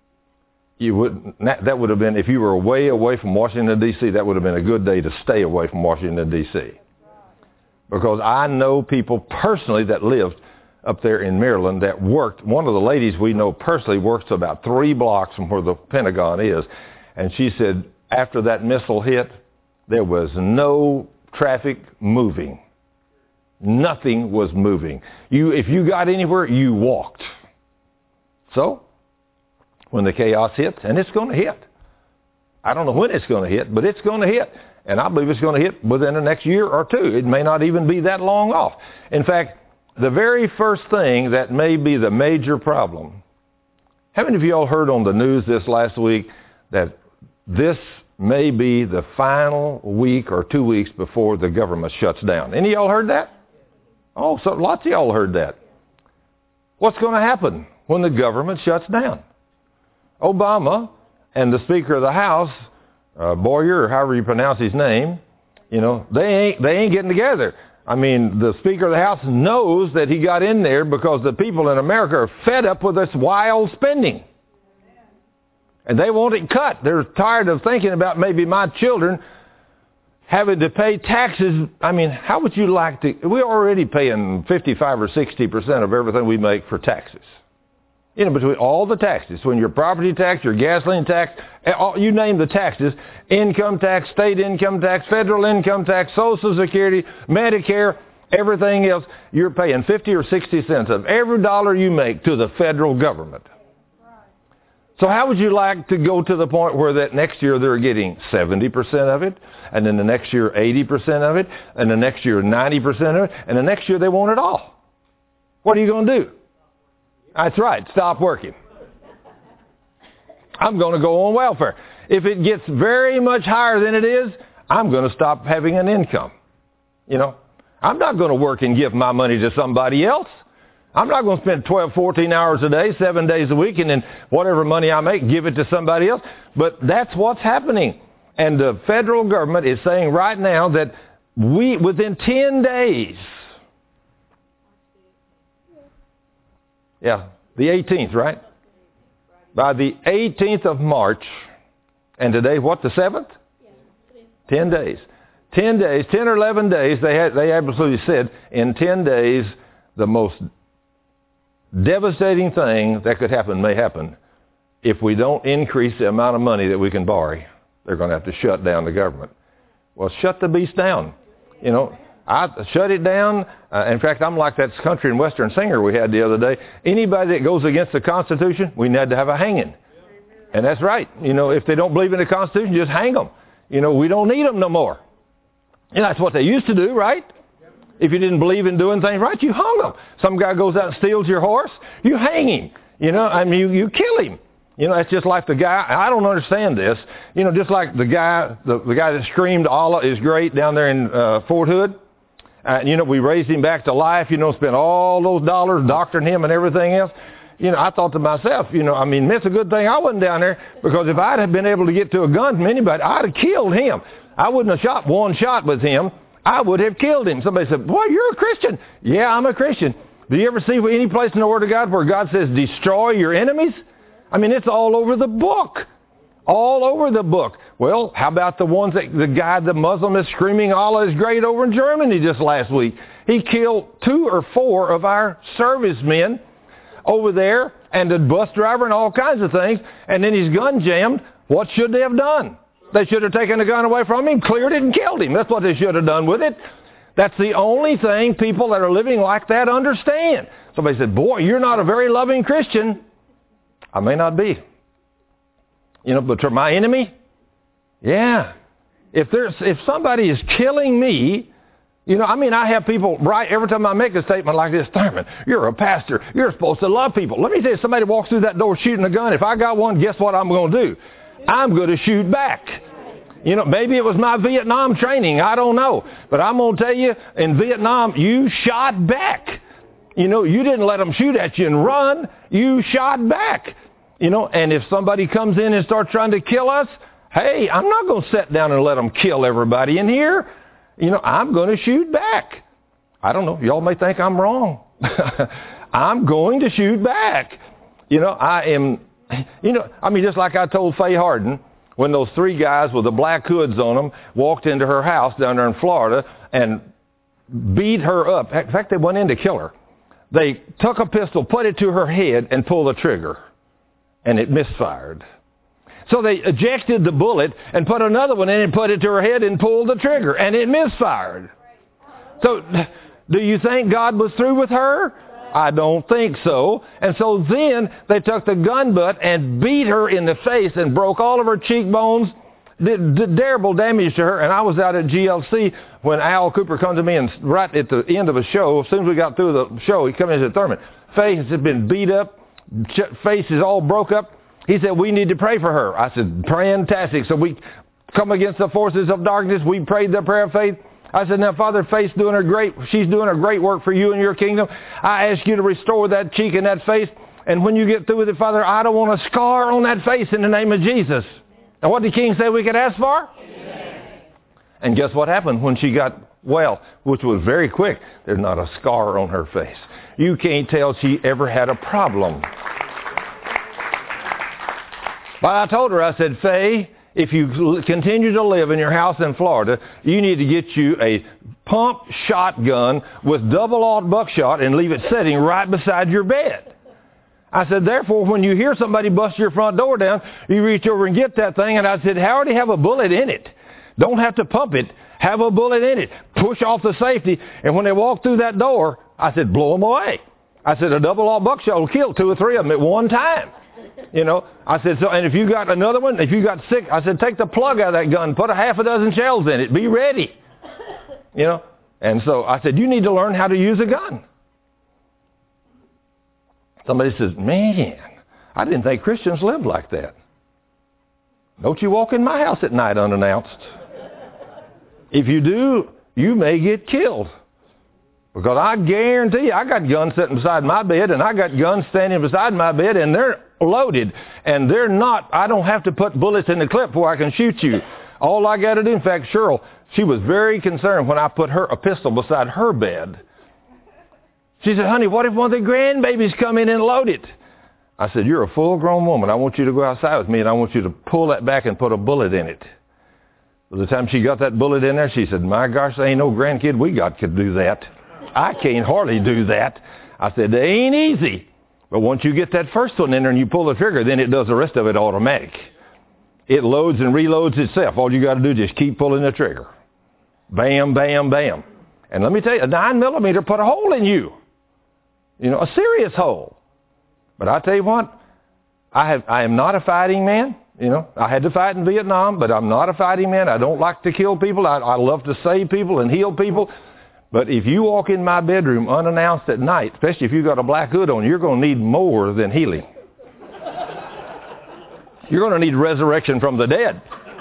that would have been, if you were way away from Washington, D.C., that would have been a good day to stay away from Washington, D.C. Because I know people personally that lived up there in Maryland that worked. One of the ladies we know personally works about 3 blocks from where the Pentagon is. And she said after that missile hit, there was no traffic moving. Nothing was moving. If you got anywhere, you walked. So, when the chaos hits, and it's going to hit. I don't know when it's going to hit, but it's going to hit. And I believe it's going to hit within the next year or 2. It may not even be that long off. In fact, the very first thing that may be the major problem, how many of you all heard on the news this last week that this may be the final week or 2 weeks before the government shuts down? Any of y'all heard that? Oh, so lots of y'all heard that. What's going to happen when the government shuts down? Obama and the Speaker of the House, Boyer, or however you pronounce his name, they ain't getting together. I mean, the Speaker of the House knows that he got in there because the people in America are fed up with this wild spending. And they want it cut. They're tired of thinking about maybe my children having to pay taxes. I mean, how would you like to? We're already paying 55 or 60% of everything we make for taxes. Between all the taxes, when your property tax, your gasoline tax, you name the taxes, income tax, state income tax, federal income tax, Social Security, Medicare, everything else, you're paying 50 or 60 cents of every dollar you make to the federal government. So how would you like to go to the point where that next year they're getting 70% of it, and then the next year 80% of it, and the next year 90% of it, and the next year they want it all? What are you going to do? That's right, stop working. I'm going to go on welfare. If it gets very much higher than it is, I'm going to stop having an income. I'm not going to work and give my money to somebody else. I'm not going to spend 12, 14 hours a day, 7 days a week, and then whatever money I make, give it to somebody else. But that's what's happening. And the federal government is saying right now that within 10 days, the 18th, right? By the 18th of March, and today, what, the 7th? 10 days. 10 days, 10 or 11 days, they absolutely said, in 10 days, the most devastating thing that could happen may happen. If we don't increase the amount of money that we can borrow, they're going to have to shut down the government. Well, shut the beast down. I shut it down. In fact, I'm like that country and western singer we had the other day. Anybody that goes against the Constitution, we need to have a hanging. And that's right. If they don't believe in the Constitution, just hang them. We don't need them no more. And that's what they used to do, right? If you didn't believe in doing things right, you hung them. Some guy goes out and steals your horse, you hang him. You kill him. That's just like the guy, I don't understand this, just like the guy that screamed Allah is great down there in Fort Hood. We raised him back to life, spent all those dollars doctoring him and everything else. I thought to myself, it's a good thing I wasn't down there, because if I'd have been able to get to a gun from anybody, I'd have killed him. I wouldn't have shot one shot with him. I would have killed him. Somebody said, boy, you're a Christian. Yeah, I'm a Christian. Do you ever see any place in the Word of God where God says, destroy your enemies? It's all over the book. All over the book. Well, how about the Muslim is screaming Allah is great over in Germany just last week? He killed 2 or 4 of our servicemen over there, and the bus driver and all kinds of things, and then he's gun jammed. What should they have done? They should have taken the gun away from him, cleared it, and killed him. That's what they should have done with it. That's the only thing people that are living like that understand. Somebody said, boy, you're not a very loving Christian. I may not be. But to my enemy, yeah. If somebody is killing me, I have people every time I make a statement like this, Thurman, you're a pastor. You're supposed to love people. Let me tell you, somebody walks through that door shooting a gun. If I got one, guess what I'm going to do? I'm going to shoot back. Maybe it was my Vietnam training. I don't know. But I'm going to tell you, in Vietnam, you shot back. You didn't let them shoot at you and run. You shot back. And if somebody comes in and starts trying to kill us, hey, I'm not going to sit down and let them kill everybody in here. I'm going to shoot back. I don't know. Y'all may think I'm wrong. I'm going to shoot back. Just like I told Faye Harden, when those 3 guys with the black hoods on them walked into her house down there in Florida and beat her up. In fact, they went in to kill her. They took a pistol, put it to her head, and pulled the trigger. And it misfired. So they ejected the bullet and put another one in and put it to her head and pulled the trigger. And it misfired. So do you think God was through with her? I don't think so. And so then they took the gun butt and beat her in the face and broke all of her cheekbones, did terrible damage to her. And I was out at GLC when Al Cooper come to me, and right at the end of a show, as soon as we got through the show, he come in and said, Thurman, face has been beat up, face is all broke up. He said, we need to pray for her. I said, fantastic. So we come against the forces of darkness. We prayed the prayer of faith. I said, now, Father, Faith's doing her great. She's doing a great work for you and your kingdom. I ask you to restore that cheek and that face. And when you get through with it, Father, I don't want a scar on that face in the name of Jesus. And what did the king say we could ask for? Amen. And guess what happened when she got well, which was very quick? There's not a scar on her face. You can't tell she ever had a problem. But I told her, I said, Faye, if you continue to live in your house in Florida, you need to get you a pump shotgun with double-aught buckshot and leave it sitting right beside your bed. I said, therefore, when you hear somebody bust your front door down, you reach over and get that thing. And I said, already have a bullet in it. Don't have to pump it. Have a bullet in it. Push off the safety. And when they walk through that door, I said, blow them away. I said, a double-aught buckshot will kill 2 or 3 of them at one time. You know, I said, so, and if you got another one, if you got 6, I said, take the plug out of that gun, put a half a dozen shells in it, be ready. You know, and so I said, you need to learn how to use a gun. Somebody says, man, I didn't think Christians lived like that. Don't you walk in my house at night unannounced. If you do, you may get killed. Because I guarantee you, I got guns sitting beside my bed, and I got guns standing beside my bed, and they're loaded. And they're not, I don't have to put bullets in the clip before I can shoot you. All I got to do, in fact, Cheryl, she was very concerned when I put a pistol beside her bed. She said, honey, what if one of the grandbabies come in and load it? I said, you're a full-grown woman. I want you to go outside with me, and I want you to pull that back and put a bullet in it. By the time she got that bullet in there, she said, my gosh, there ain't no grandkid we got could do that. I can't hardly do that. I said, they ain't easy. But once you get that first one in there and you pull the trigger, then it does the rest of it automatic. It loads and reloads itself. All you got to do is just keep pulling the trigger. Bam, bam, bam. And let me tell you, a 9mm put a hole in you. You know, a serious hole. But I tell you what, I am not a fighting man. You know, I had to fight in Vietnam, but I'm not a fighting man. I don't like to kill people. I love to save people and heal people. But if you walk in my bedroom unannounced at night, especially if you got a black hood on, you're going to need more than healing. You're going to need resurrection from the dead.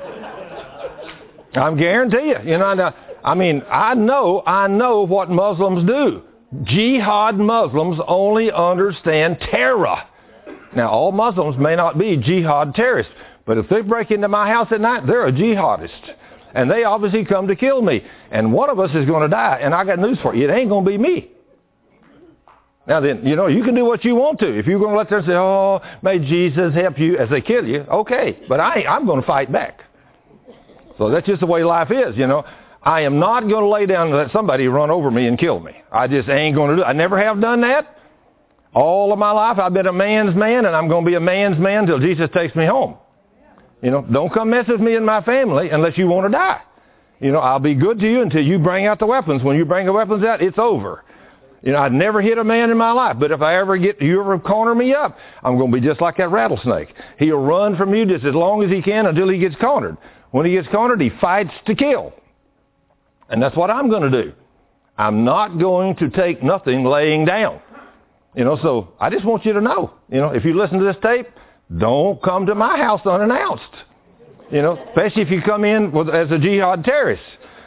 I guarantee you. You know, I know what Muslims do. Jihad Muslims only understand terror. Now, all Muslims may not be jihad terrorists, but if they break into my house at night, they're a jihadist. And they obviously come to kill me. And one of us is going to die. And I got news for you. It ain't going to be me. Now then, you know, you can do what you want to. If you're going to let them say, oh, may Jesus help you as they kill you, okay. But I'm going to fight back. So that's just the way life is, you know. I am not going to lay down and let somebody run over me and kill me. I just ain't going to do it. I never have done that. All of my life I've been a man's man, and I'm going to be a man's man until Jesus takes me home. You know, don't come mess with me and my family unless you want to die. You know, I'll be good to you until you bring out the weapons. When you bring the weapons out, it's over. You know, I'd never hit a man in my life, but if you ever corner me up, I'm going to be just like that rattlesnake. He'll run from you just as long as he can until he gets cornered. When he gets cornered, he fights to kill. And that's what I'm going to do. I'm not going to take nothing laying down. You know, so I just want you to know, you know, if you listen to this tape, don't come to my house unannounced. You know, especially if you come in as a jihad terrorist.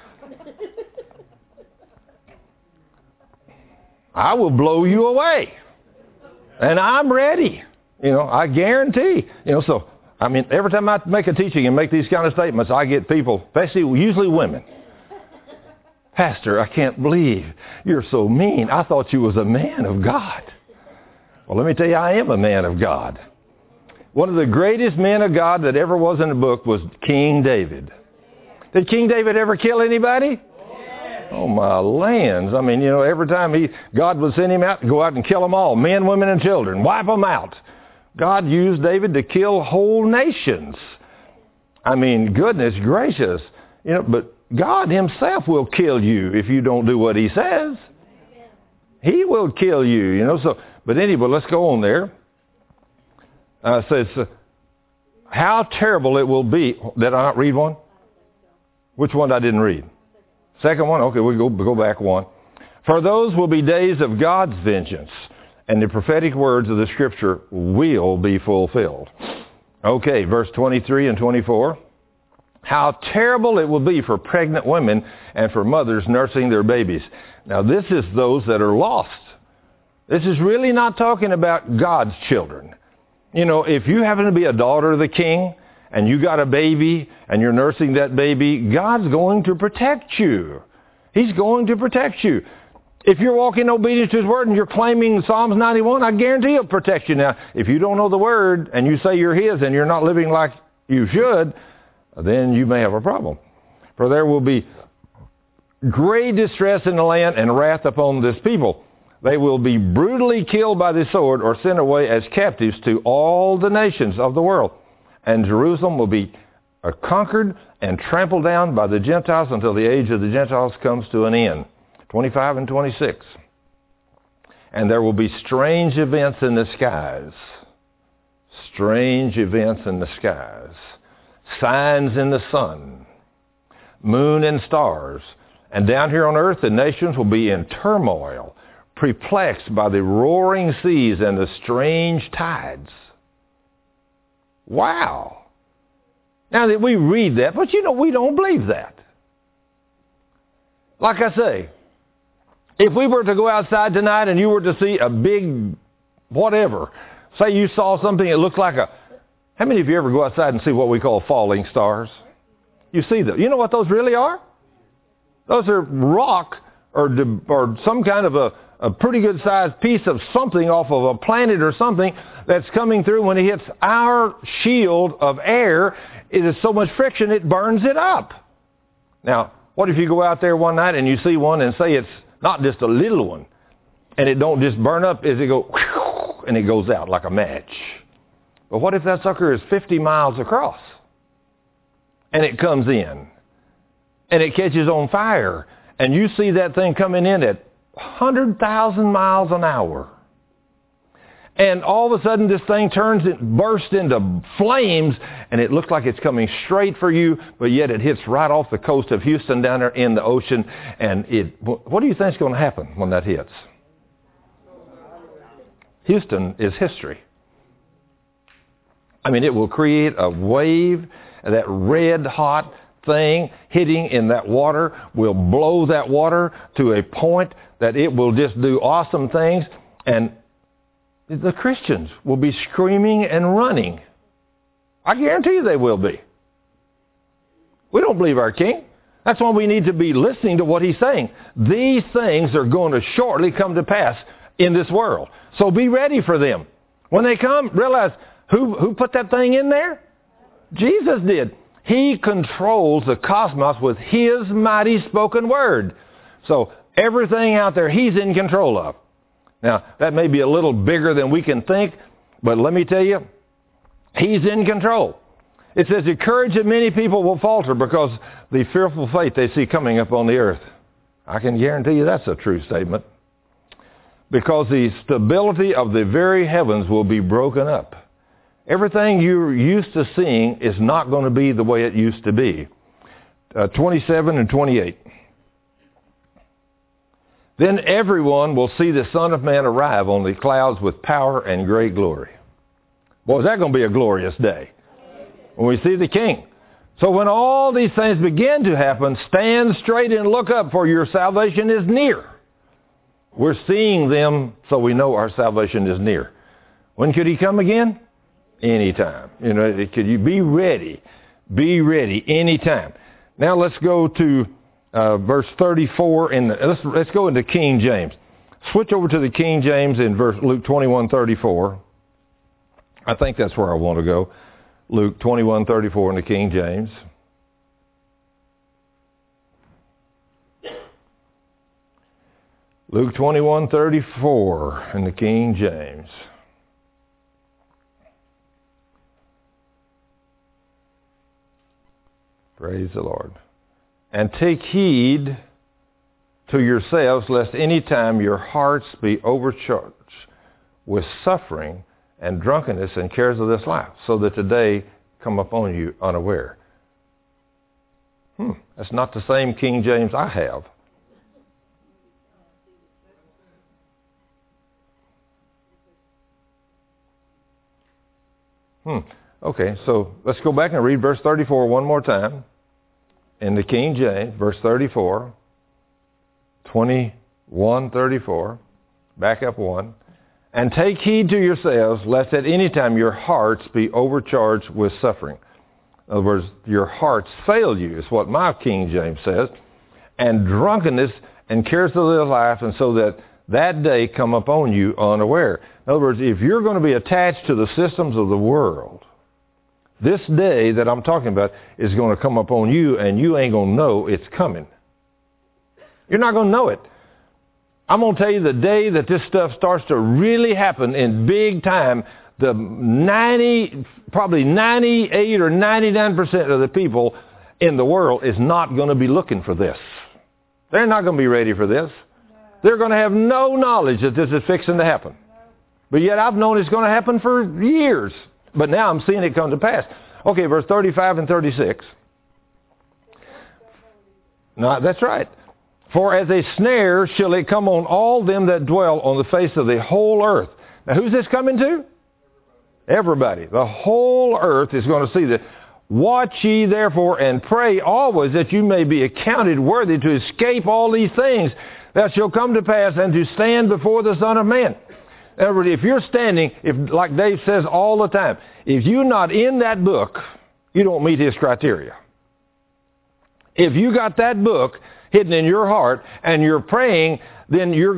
I will blow you away. And I'm ready. You know, I guarantee. You know, so, I mean, every time I make a teaching and make these kind of statements, I get people, especially usually women. Pastor, I can't believe you're so mean. I thought you was a man of God. Well, let me tell you, I am a man of God. One of the greatest men of God that ever was in the book was King David. Did King David ever kill anybody? Oh, my lands. I mean, you know, every time God would send him out to go out and kill them all, men, women, and children, wipe them out. God used David to kill whole nations. I mean, goodness gracious. You know, but God himself will kill you if you don't do what he says. He will kill you, you know. So, but anyway, let's go on there. It says, how terrible it will be. Did I not read one? Which one I didn't read? Second one? Okay, we'll go back one. For those will be days of God's vengeance, and the prophetic words of the Scripture will be fulfilled. Okay, verse 23 and 24. How terrible it will be for pregnant women and for mothers nursing their babies. Now, this is those that are lost. This is really not talking about God's children. You know, if you happen to be a daughter of the king and you got a baby and you're nursing that baby, God's going to protect you. He's going to protect you. If you're walking in obedience to His Word and you're claiming Psalms 91, I guarantee He'll protect you. Now, if you don't know the Word and you say you're His and you're not living like you should, then you may have a problem. For there will be great distress in the land and wrath upon this people. They will be brutally killed by the sword or sent away as captives to all the nations of the world. And Jerusalem will be conquered and trampled down by the Gentiles until the age of the Gentiles comes to an end. 25 and 26. And there will be strange events in the skies. Strange events in the skies. Signs in the sun, moon and stars. And down here on earth, the nations will be in turmoil, perplexed by the roaring seas and the strange tides. Wow. Now that we read that, but you know, we don't believe that. Like I say, if we were to go outside tonight and you were to see a big whatever, say you saw something that looked like a, how many of you ever go outside and see what we call falling stars? You see them. You know what those really are? Those are rock or some kind of a pretty good sized piece of something off of a planet or something that's coming through. When it hits our shield of air, it is so much friction it burns it up. Now, what if you go out there one night and you see one and say it's not just a little one, and it don't just burn up as it go and it goes out like a match? But what if that sucker is 50 miles across and it comes in and it catches on fire and you see that thing coming in at 100,000 miles an hour, and all of a sudden this thing bursts into flames, and it looks like it's coming straight for you, but yet it hits right off the coast of Houston down there in the ocean, and what do you think is going to happen when that hits? Houston is history. I mean, it will create a wave, and that red hot thing hitting in that water will blow that water to a point that it will just do awesome things, and the Christians will be screaming and running. I guarantee you they will be. We don't believe our King. That's why we need to be listening to what He's saying. These things are going to shortly come to pass in this world. So be ready for them. When they come, realize who put that thing in there? Jesus did. He controls the cosmos with His mighty spoken word. So everything out there He's in control of. Now, that may be a little bigger than we can think, but let me tell you, He's in control. It says the courage of many people will falter because the fearful fate they see coming up on the earth. I can guarantee you that's a true statement. Because the stability of the very heavens will be broken up. Everything you're used to seeing is not going to be the way it used to be. 27 and 28. Then everyone will see the Son of Man arrive on the clouds with power and great glory. Boy, is that going to be a glorious day when we see the King. So when all these things begin to happen, stand straight and look up, for your salvation is near. We're seeing them, so we know our salvation is near. When could He come again? Anytime. You know, could you be ready? Be ready anytime. Now let's go to verse 34. Let's go into King James. Switch over to the King James in Luke 21:34. I think that's where I want to go. Luke 21:34 in the King James. Luke 21:34 in the King James. Praise the Lord. And take heed to yourselves, lest any time your hearts be overcharged with suffering and drunkenness and cares of this life, so that today come upon you unaware. That's not the same King James I have. Okay, so let's go back and read verse 34 one more time. in the King James, verse 34, 21:34, back up one. And take heed to yourselves, lest at any time your hearts be overcharged with suffering. In other words, your hearts fail you, is what my King James says. And drunkenness and cares of this life, and so that day come upon you unaware. In other words, if you're going to be attached to the systems of the world, this day that I'm talking about is going to come upon you, and you ain't going to know it's coming. You're not going to know it. I'm going to tell you the day that this stuff starts to really happen in big time, probably 98 or 99% of the people in the world is not going to be looking for this. They're not going to be ready for this. They're going to have no knowledge that this is fixing to happen. But yet I've known it's going to happen for years. But now I'm seeing it come to pass. Okay, verse 35 and 36. No, that's right. For as a snare shall it come on all them that dwell on the face of the whole earth. Now who's this coming to? Everybody. The whole earth is going to see this. Watch ye therefore and pray always that you may be accounted worthy to escape all these things that shall come to pass and to stand before the Son of Man. In other words, if you're standing, like Dave says all the time, if you're not in that book, you don't meet his criteria. If you got that book hidden in your heart and you're praying, then this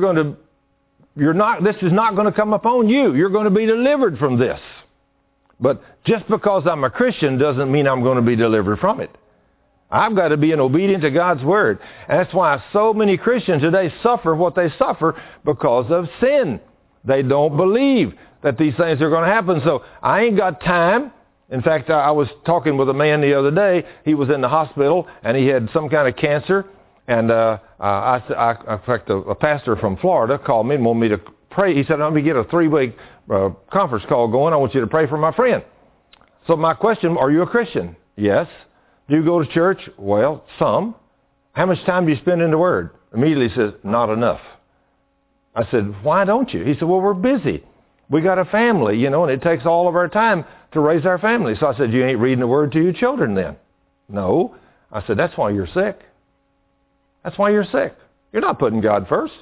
is not going to come upon you. You're going to be delivered from this. But just because I'm a Christian doesn't mean I'm going to be delivered from it. I've got to be obedient to God's Word. And that's why so many Christians today suffer what they suffer because of sin. They don't believe that these things are going to happen. So I ain't got time. In fact, I was talking with a man the other day. He was in the hospital and he had some kind of cancer. And in fact, a pastor from Florida called me and wanted me to pray. He said, "Let me get a 3-week conference call going. I want you to pray for my friend." So my question, are you a Christian? Yes. Do you go to church? Well, some. How much time do you spend in the Word? Immediately he says, not enough. I said, why don't you? He said, well, we're busy. We got a family, and it takes all of our time to raise our family. So I said, you ain't reading the Word to your children then? No. I said, that's why you're sick. That's why you're sick. You're not putting God first.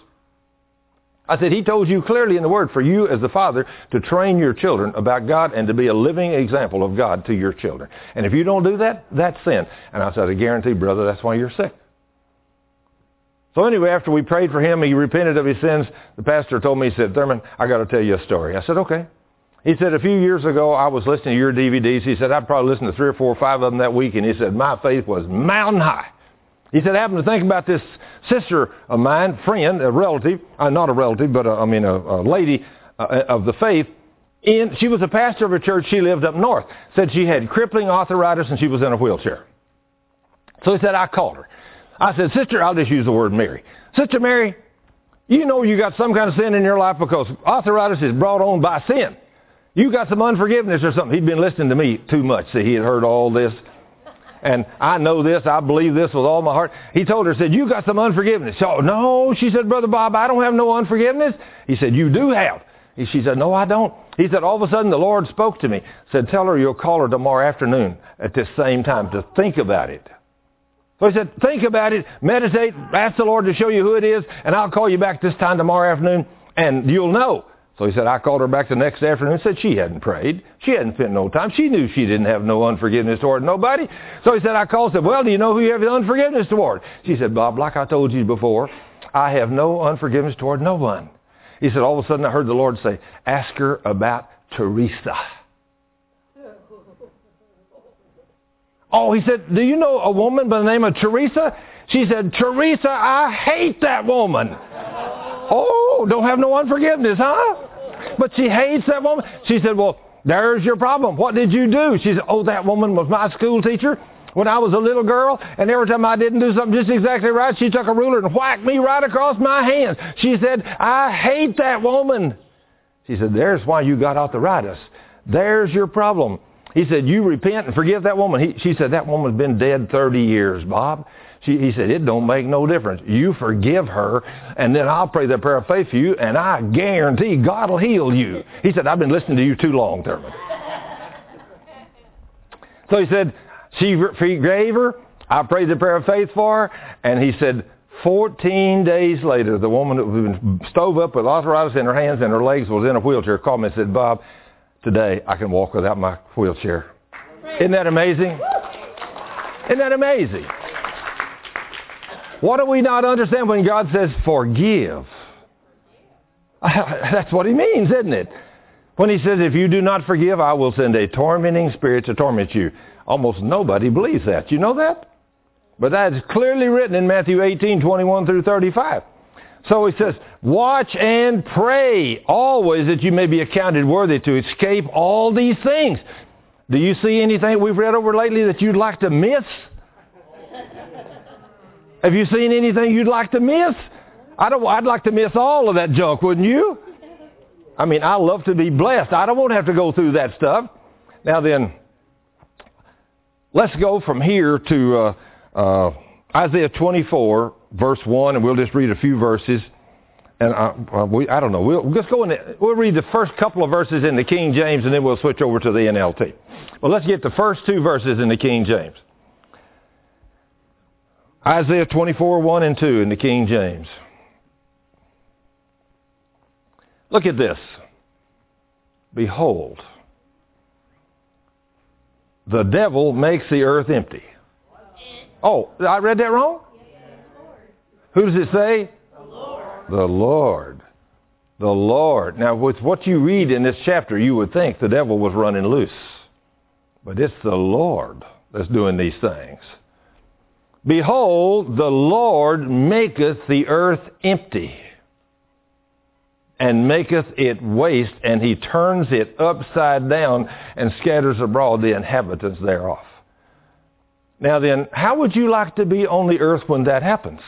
I said, he told you clearly in the Word for you as the father to train your children about God and to be a living example of God to your children. And if you don't do that, that's sin. And I said, I guarantee, brother, that's why you're sick. So anyway, after we prayed for him, he repented of his sins. The pastor told me, he said, Thurman, I got to tell you a story. I said, okay. He said, a few years ago, I was listening to your DVDs. He said, I'd probably listened to 3 or 4 or 5 of them that week. And he said, my faith was mountain high. He said, I happened to think about this sister of mine, friend, a relative, not a relative, but a lady of the faith. She was a pastor of a church. She lived up north. Said she had crippling arthritis and she was in a wheelchair. So he said, I called her. I said, Sister, I'll just use the word Mary. Sister Mary, you know you got some kind of sin in your life because arthritis is brought on by sin. You got some unforgiveness or something. He'd been listening to me too much. See, he had heard all this. And I know this. I believe this with all my heart. He told her, said, you got some unforgiveness. So, no, she said, Brother Bob, I don't have no unforgiveness. He said, you do have. She said, no, I don't. He said, all of a sudden the Lord spoke to me. Said, tell her you'll call her tomorrow afternoon at this same time to think about it. So he said, think about it, meditate, ask the Lord to show you who it is, and I'll call you back this time tomorrow afternoon, and you'll know. So he said, I called her back the next afternoon, said she hadn't prayed. She hadn't spent no time. She knew she didn't have no unforgiveness toward nobody. So he said, I called and said, well, do you know who you have the unforgiveness toward? She said, Bob, like I told you before, I have no unforgiveness toward no one. He said, all of a sudden I heard the Lord say, ask her about Teresa. Oh, he said, do you know a woman by the name of Teresa? She said, Teresa, I hate that woman. Oh, don't have no unforgiveness, huh? But she hates that woman. She said, well, there's your problem. What did you do? She said, oh, that woman was my school teacher when I was a little girl, and every time I didn't do something just exactly right, she took a ruler and whacked me right across my hands. She said, I hate that woman. She said, there's why you got arthritis. There's your problem. He said, you repent and forgive that woman. She said, that woman's been dead 30 years, Bob. He said, it don't make no difference. You forgive her, and then I'll pray that prayer of faith for you, and I guarantee God will heal you. He said, I've been listening to you too long, Thurman. So he said, she forgave her, I prayed the prayer of faith for her, and he said 14 days later, the woman that was been stove up with arthritis in her hands and her legs was in a wheelchair called me and said, Bob, today I can walk without my wheelchair. Isn't that amazing? Isn't that amazing? What do we not understand when God says forgive? That's what he means, isn't it? When he says, if you do not forgive, I will send a tormenting spirit to torment you. Almost nobody believes that. You know that? But that is clearly written in Matthew 18, 21 through 35. So he says, watch and pray always that you may be accounted worthy to escape all these things. Do you see anything we've read over lately that you'd like to miss? Have you seen anything you'd like to miss? I'd like to miss all of that junk, wouldn't you? I mean, I love to be blessed. I don't want to have to go through that stuff. Now then, let's go from here to Isaiah 24, verse 1, and we'll just read a few verses. And I don't know. We'll just go in. We'll read the first couple of verses in the King James, and then we'll switch over to the NLT. Well, let's get the first two verses in the King James. Isaiah 24, 1 and 2 in the King James. Look at this. Behold, the devil makes the earth empty. Oh, I read that wrong? Who does it say? The Lord. The Lord. The Lord. Now, with what you read in this chapter, you would think the devil was running loose. But it's the Lord that's doing these things. Behold, the Lord maketh the earth empty, and maketh it waste, and he turns it upside down, and scatters abroad the inhabitants thereof. Now then, how would you like to be on the earth when that happens?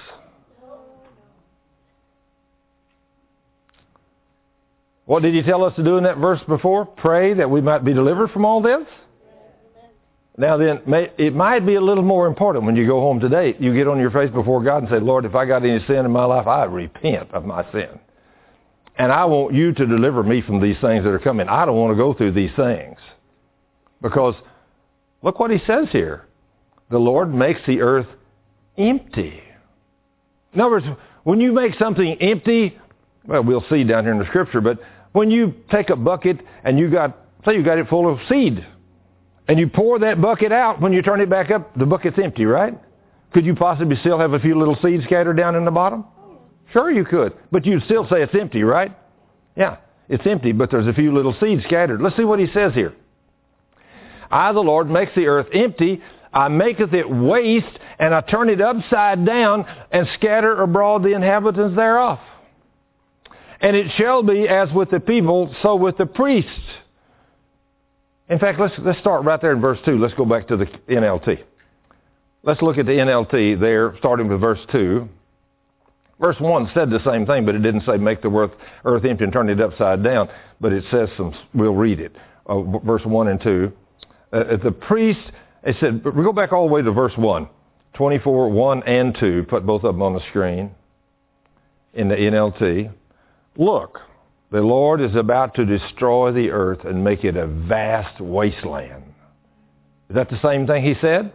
What did he tell us to do in that verse before? Pray that we might be delivered from all this? Now then, it might be a little more important when you go home today. You get on your face before God and say, Lord, if I got any sin in my life, I repent of my sin. And I want you to deliver me from these things that are coming. I don't want to go through these things. Because look what he says here. The Lord makes the earth empty. In other words, when you make something empty, well, we'll see down here in the scripture, but when you take a bucket and say you got it full of seed, and you pour that bucket out, when you turn it back up, the bucket's empty, right? Could you possibly still have a few little seeds scattered down in the bottom? Sure you could. But you'd still say it's empty, right? Yeah, it's empty, but there's a few little seeds scattered. Let's see what he says here. I, the Lord, makes the earth empty. I maketh it waste, and I turn it upside down, and scatter abroad the inhabitants thereof. And it shall be as with the people, so with the priests. In fact, let's start right there in verse 2. Let's go back to the NLT. Let's look at the NLT there, starting with verse 2. Verse 1 said the same thing, but it didn't say make the earth empty and turn it upside down. But it says we'll read it. Verse 1 and 2. The priest, it said, we go back all the way to verse 1. 24, 1 and 2. Put both of them on the screen in the NLT. Look, the Lord is about to destroy the earth and make it a vast wasteland. Is that the same thing he said?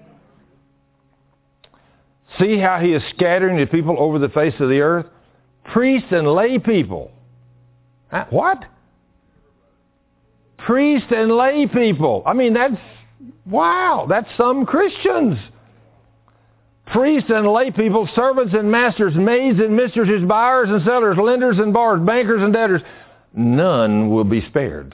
See how he is scattering the people over the face of the earth? Priests and lay people. What? Priests and lay people. I mean, that's some Christians. Priests and lay people, servants and masters, maids and mistresses, buyers and sellers, lenders and borrowers, bankers and debtors. None will be spared.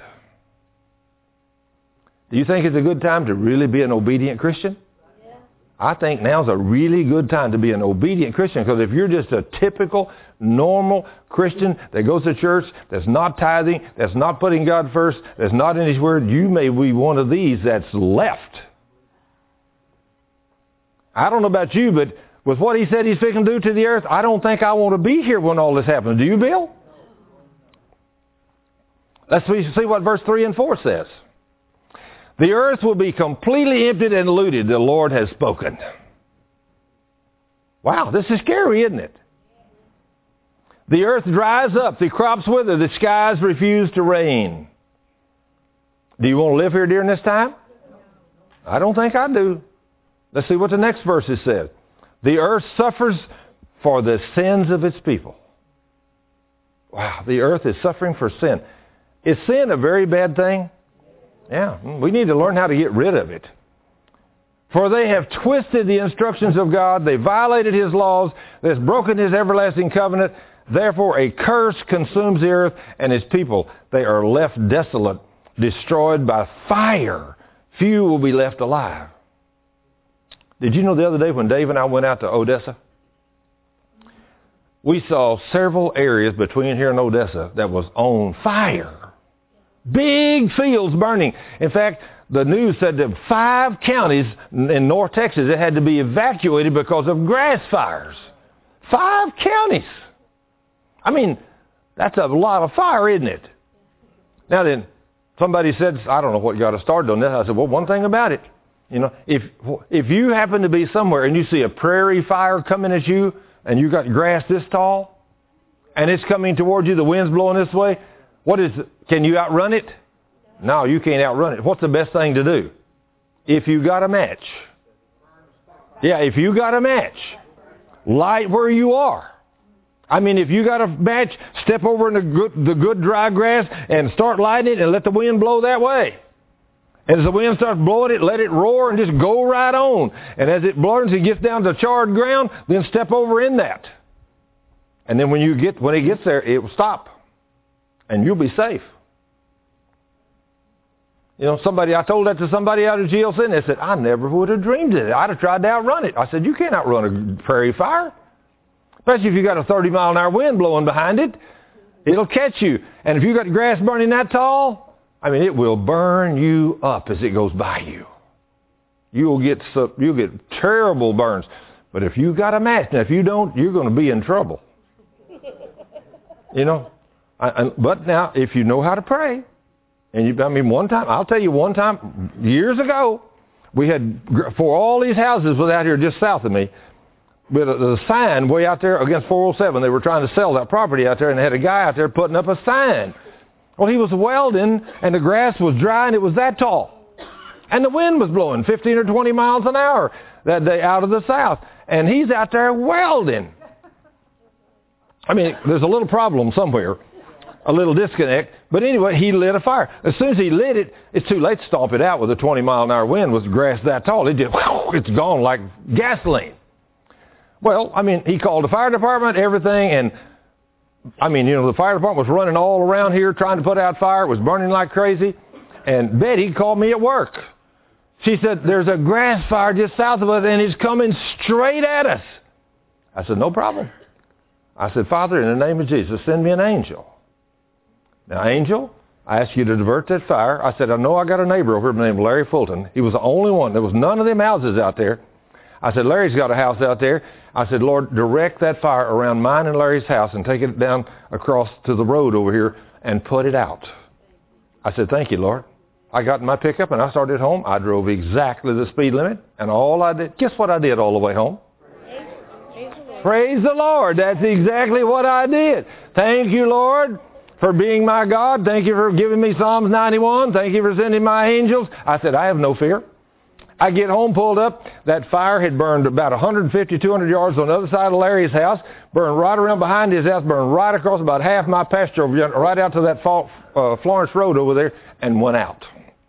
Do you think it's a good time to really be an obedient Christian? Yeah. I think now's a really good time to be an obedient Christian, because if you're just a typical, normal Christian that goes to church, that's not tithing, that's not putting God first, that's not in His Word, you may be one of these that's left. I don't know about you, but with what he said he's fixing to do to the earth, I don't think I want to be here when all this happens. Do you, Bill? Let's see what verse 3 and 4 says. The earth will be completely emptied and looted. The Lord has spoken. Wow, this is scary, isn't it? The earth dries up. The crops wither. The skies refuse to rain. Do you want to live here during this time? I don't think I do. Let's see what the next verse says. The earth suffers for the sins of its people. Wow, the earth is suffering for sin. Is sin a very bad thing? Yeah, we need to learn how to get rid of it. For they have twisted the instructions of God. They violated His laws. They've broken His everlasting covenant. Therefore, a curse consumes the earth and His people. They are left desolate, destroyed by fire. Few will be left alive. Did you know the other day when Dave and I went out to Odessa? We saw several areas between here and Odessa that was on fire. Big fields burning. In fact, the news said that 5 counties in North Texas that had to be evacuated because of grass fires. 5 counties. I mean, that's a lot of fire, isn't it? Now then, somebody said, I don't know what got us started on this. I said, well, one thing about it, you know, if you happen to be somewhere and you see a prairie fire coming at you and you got grass this tall and it's coming towards you, the wind's blowing this way, can you outrun it? No, you can't outrun it. What's the best thing to do? If you got a match. Yeah, if you got a match, light where you are. I mean, if you got a match, step over in the good dry grass and start lighting it and let the wind blow that way. And as the wind starts blowing it, let it roar and just go right on. And as it blows, it gets down to charred ground, then step over in that. And then when it gets there, it will stop. And you'll be safe. You know, I told that to somebody out of GLC, and they said, I never would have dreamed of it. I'd have tried to outrun it. I said, you can't outrun a prairie fire. Especially if you got a 30-mile-an-hour wind blowing behind it. It'll catch you. And if you got grass burning that tall, I mean, it will burn you up as it goes by you. You'll get terrible burns. But if you got a match, now if you don't, you're going to be in trouble. You know? But now, if you know how to pray, one time, years ago, we had, for all these houses was out here just south of me, with a sign way out there against 407. They were trying to sell that property out there, and they had a guy out there putting up a sign. Well, he was welding, and the grass was dry, and it was that tall. And the wind was blowing 15 or 20 miles an hour that day out of the south. And he's out there welding. I mean, there's a little problem somewhere, a little disconnect. But anyway, he lit a fire. As soon as he lit it, it's too late to stomp it out with a 20-mile-an-hour wind with grass that tall. It's gone like gasoline. Well, I mean, he called the fire department, everything, and I mean, you know, the fire department was running all around here trying to put out fire. It was burning like crazy. And Betty called me at work. She said, there's a grass fire just south of us, and it's coming straight at us. I said, no problem. I said, Father, in the name of Jesus, send me an angel. Now, angel, I ask you to divert that fire. I said, I know I got a neighbor over here named Larry Fulton. He was the only one. There was none of them houses out there. I said, Larry's got a house out there. I said, Lord, direct that fire around mine and Larry's house and take it down across to the road over here and put it out. I said, thank you, Lord. I got in my pickup and I started home. I drove exactly the speed limit, and all I did, guess what I did all the way home? Praise the Lord. That's exactly what I did. Thank you, Lord, for being my God. Thank you for giving me Psalms 91. Thank you for sending my angels. I said, I have no fear. I get home, pulled up. That fire had burned about 150, 200 yards on the other side of Larry's house, burned right around behind his house, burned right across about half my pasture, right out to that Florence Road over there, and went out.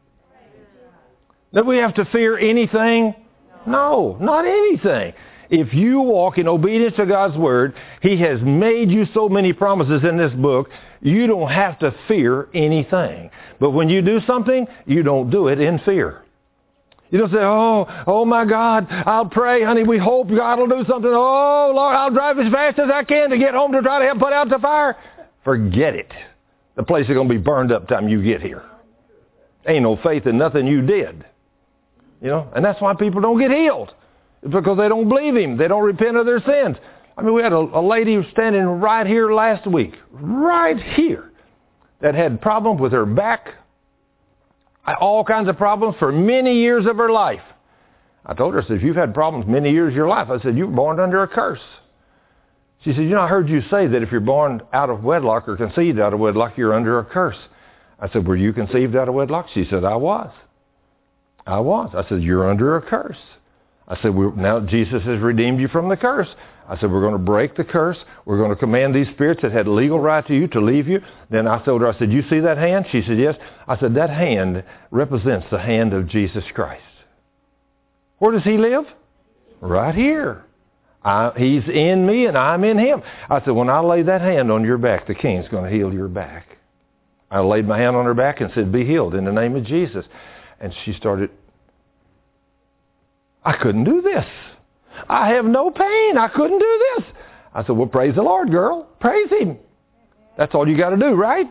Do we have to fear anything? No, not anything. If you walk in obedience to God's Word, He has made you so many promises in this book, you don't have to fear anything. But when you do something, you don't do it in fear. You don't say, oh my God, I'll pray, honey, we hope God will do something. Oh, Lord, I'll drive as fast as I can to get home to try to help put out the fire. Forget it. The place is going to be burned up the time you get here. Ain't no faith in nothing you did. You know, and that's why people don't get healed. It's because they don't believe Him. They don't repent of their sins. I mean, we had a lady standing right here last week, right here, that had problems with her back, all kinds of problems for many years of her life. I told her, I said, if you've had problems many years of your life, I said, you were born under a curse. She said, you know, I heard you say that if you're born out of wedlock or conceived out of wedlock, you're under a curse. I said, were you conceived out of wedlock? She said, I was. I said, you're under a curse. I said, now Jesus has redeemed you from the curse. I said, we're going to break the curse. We're going to command these spirits that had legal right to you to leave you. Then I told her, I said, you see that hand? She said, yes. I said, that hand represents the hand of Jesus Christ. Where does he live? Right here. He's in me and I'm in him. I said, when I lay that hand on your back, the King's going to heal your back. I laid my hand on her back and said, be healed in the name of Jesus. And she started, I couldn't do this. I have no pain. I couldn't do this. I said, well, praise the Lord, girl. Praise him. That's all you got to do, right?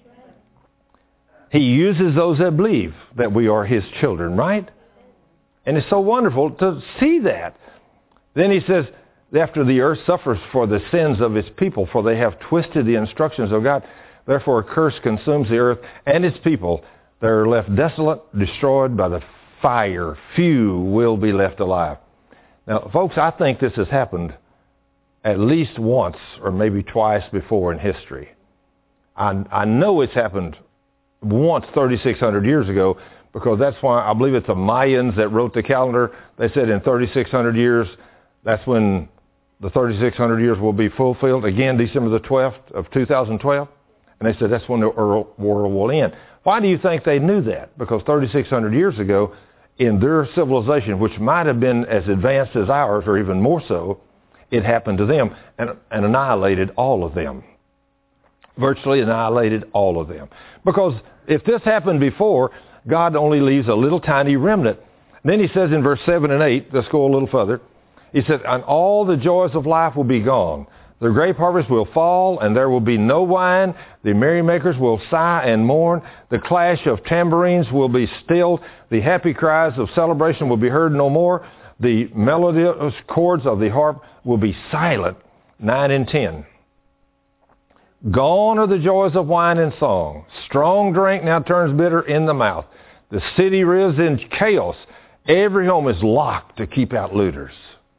He uses those that believe that we are his children, right? And it's so wonderful to see that. Then he says, after the earth suffers for the sins of its people, for they have twisted the instructions of God, therefore a curse consumes the earth and its people. They are left desolate, destroyed by the fire. Few will be left alive. Now, folks, I think this has happened at least once or maybe twice before in history. I know it's happened once 3,600 years ago, because that's why I believe it's the Mayans that wrote the calendar. They said in 3,600 years, that's when the 3,600 years will be fulfilled. Again, December the 12th of 2012. And they said that's when the world will end. Why do you think they knew that? Because 3,600 years ago, in their civilization, which might have been as advanced as ours or even more so, it happened to them and annihilated all of them. Virtually annihilated all of them. Because if this happened before, God only leaves a little tiny remnant. Then he says in verse 7 and 8, let's go a little further. He said, and all the joys of life will be gone. The grape harvest will fall, and there will be no wine. The merrymakers will sigh and mourn. The clash of tambourines will be stilled. The happy cries of celebration will be heard no more. The melodious chords of the harp will be silent. 9 and 10. Gone are the joys of wine and song. Strong drink now turns bitter in the mouth. The city lives in chaos. Every home is locked to keep out looters.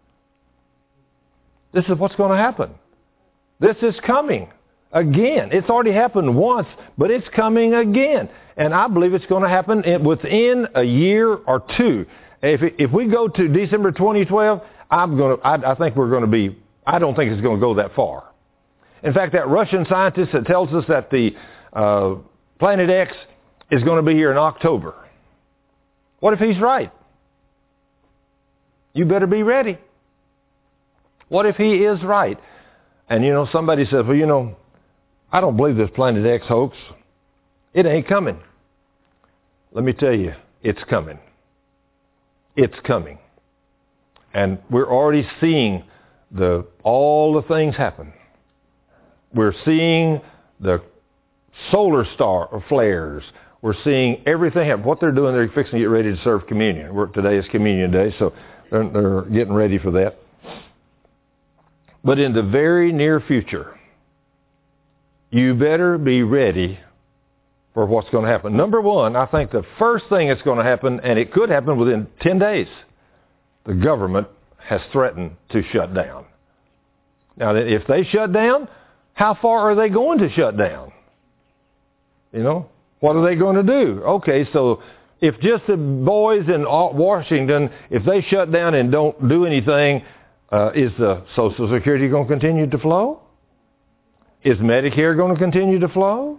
This is what's going to happen. This is coming again. It's already happened once, but it's coming again. And I believe it's going to happen within a year or two. If we go to December 2012, I think we're going to be, I don't think it's going to go that far. In fact, that Russian scientist that tells us that the Planet X is going to be here in October. What if he's right? You better be ready. What if he is right? And somebody says, well, I don't believe this Planet X hoax. It ain't coming. Let me tell you, it's coming. It's coming. And we're already seeing all the things happen. We're seeing the solar star flares. We're seeing everything happen. What they're doing, they're fixing to get ready to serve communion. Today is communion day, so they're getting ready for that. But in the very near future, you better be ready for what's going to happen. Number one, I think the first thing that's going to happen, and it could happen within 10 days, the government has threatened to shut down. Now, if they shut down, how far are they going to shut down? What are they going to do? Okay, so if just the boys in Washington, if they shut down and don't do anything, is the Social Security going to continue to flow? Is Medicare going to continue to flow?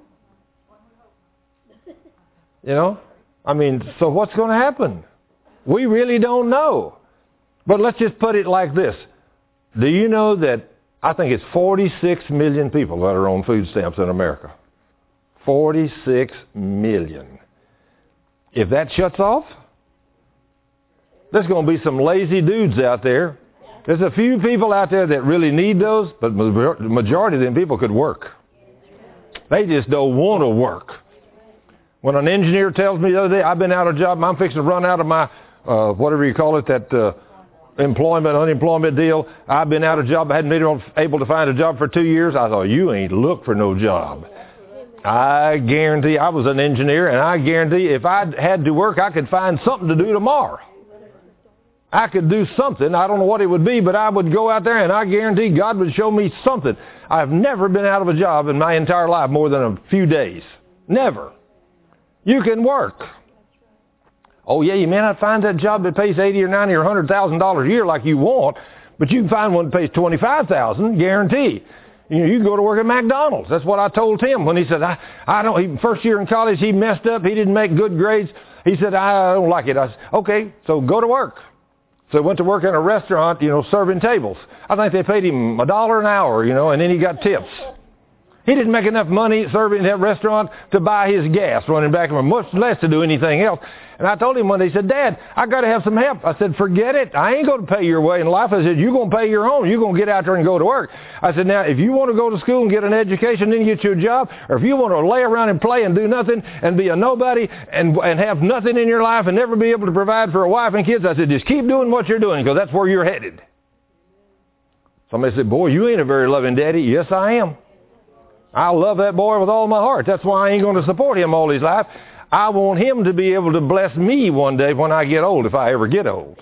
So what's going to happen? We really don't know. But let's just put it like this. Do you know that I think it's 46 million people that are on food stamps in America? 46 million. If that shuts off, there's going to be some lazy dudes out there. There's a few people out there that really need those, but the majority of them people could work. They just don't want to work. When an engineer tells me the other day, I've been out of a job, I'm fixing to run out of my, whatever you call it, that unemployment deal. I've been out of a job. I hadn't been able to find a job for 2 years. I thought, you ain't look for no job. I guarantee, I was an engineer, and I guarantee if I had to work, I could find something to do tomorrow. I could do something. I don't know what it would be, but I would go out there, and I guarantee God would show me something. I've never been out of a job in my entire life more than a few days. Never. You can work. Oh, yeah, you may not find that job that pays $80 or $90 or $100,000 a year like you want, but you can find one that pays $25,000, guarantee. You can go to work at McDonald's. That's what I told Tim when he said, first year in college, he messed up. He didn't make good grades. He said, I don't like it. I said, okay, so go to work. So he went to work in a restaurant, serving tables. I think they paid him $1 an hour, and then he got tips. He didn't make enough money serving in that restaurant to buy his gas running back and forth, much less to do anything else. And I told him one day, he said, Dad, I got to have some help. I said, forget it. I ain't going to pay your way in life. I said, you're going to pay your own. You're going to get out there and go to work. I said, now, if you want to go to school and get an education and get you a job, or if you want to lay around and play and do nothing and be a nobody and have nothing in your life and never be able to provide for a wife and kids, I said, just keep doing what you're doing because that's where you're headed. Somebody said, boy, you ain't a very loving daddy. Yes, I am. I love that boy with all my heart. That's why I ain't going to support him all his life. I want him to be able to bless me one day when I get old, if I ever get old.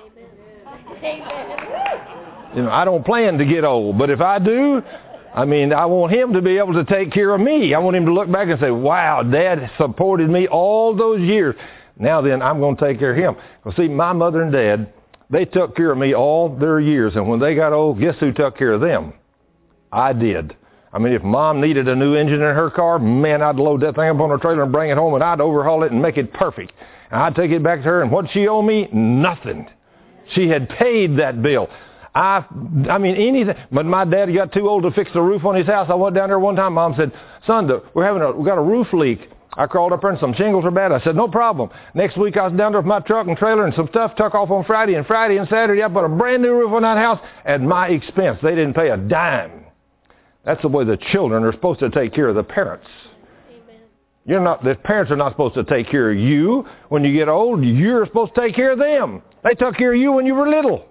I don't plan to get old, but if I do, I want him to be able to take care of me. I want him to look back and say, wow, Dad supported me all those years. Now then, I'm going to take care of him. Well, see, my mother and Dad, they took care of me all their years, and when they got old, guess who took care of them? I did. If Mom needed a new engine in her car, man, I'd load that thing up on her trailer and bring it home, and I'd overhaul it and make it perfect. And I'd take it back to her, and what'd she owe me? Nothing. She had paid that bill. Anything. But my dad got too old to fix the roof on his house. I went down there one time. Mom said, son, we got a roof leak. I crawled up there and some shingles are bad. I said, no problem. Next week I was down there with my truck and trailer and some stuff took off on Friday and Saturday I put a brand new roof on that house at my expense. They didn't pay a dime. That's the way the children are supposed to take care of the parents. The parents are not supposed to take care of you. When you get old, you're supposed to take care of them. They took care of you when you were little.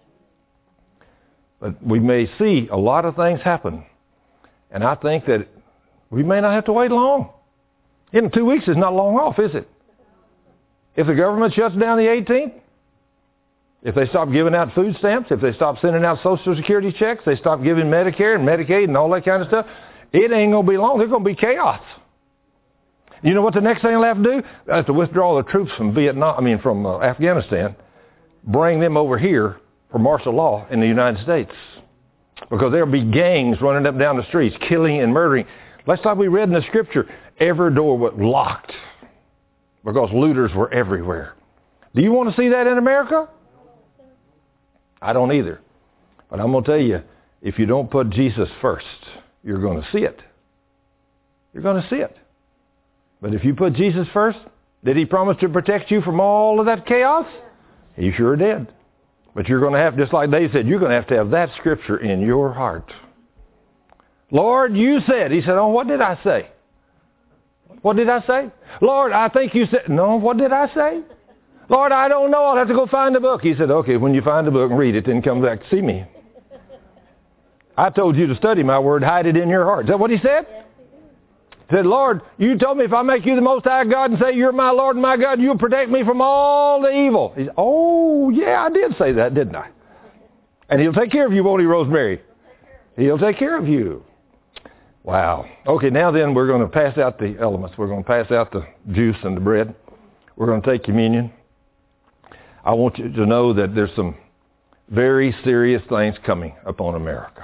But we may see a lot of things happen. And I think that we may not have to wait long. 2 weeks is not long off, is it? If the government shuts down the 18th, if they stop giving out food stamps, if they stop sending out Social Security checks, they stop giving Medicare and Medicaid and all that kind of stuff, it ain't going to be long. There's going to be chaos. You know what the next thing they'll have to do? They'll have to withdraw the troops from from Afghanistan, bring them over here for martial law in the United States. Because there'll be gangs running up and down the streets, killing and murdering. Last time we read in the scripture, every door was locked because looters were everywhere. Do you want to see that in America? I don't either. But I'm going to tell you, if you don't put Jesus first, you're going to see it. You're going to see it. But if you put Jesus first, did he promise to protect you from all of that chaos? He sure did. But you're going to have, just like David said, you're going to have that scripture in your heart. Lord, you said. He said, oh, what did I say? What did I say? Lord, I think you said. No, what did I say? Lord, I don't know. I'll have to go find the book. He said, okay, when you find the book and read it, then come back to see me. I told you to study my word, hide it in your heart. Is that what he said? He said, Lord, you told me if I make you the Most High God and say you're my Lord and my God, you'll protect me from all the evil. He said, oh, yeah, I did say that, didn't I? And he'll take care of you, won't he, Rosemary? He'll take care of you. Wow. Okay, now then we're going to pass out the elements. We're going to pass out the juice and the bread. We're going to take communion. I want you to know that there's some very serious things coming upon America.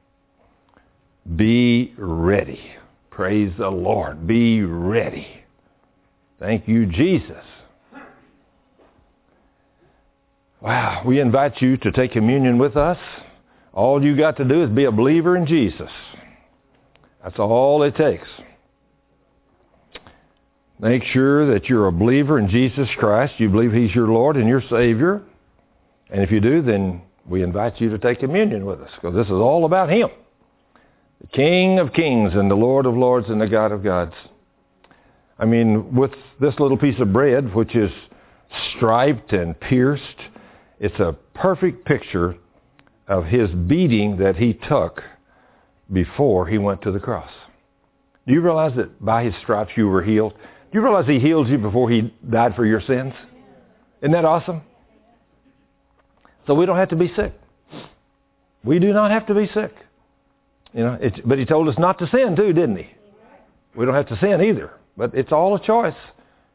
Be ready. Praise the Lord. Be ready. Thank you, Jesus. Wow. We invite you to take communion with us. All you got to do is be a believer in Jesus. That's all it takes. Make sure that you're a believer in Jesus Christ. You believe he's your Lord and your Savior. And if you do, then we invite you to take communion with us, because this is all about him. The King of Kings and the Lord of Lords and the God of Gods. With this little piece of bread, which is striped and pierced, it's a perfect picture of his beating that he took before he went to the cross. Do you realize that by his stripes you were healed? Do you realize he healed you before he died for your sins? Isn't that awesome? So we don't have to be sick. We do not have to be sick. But he told us not to sin too, didn't he? We don't have to sin either. But it's all a choice.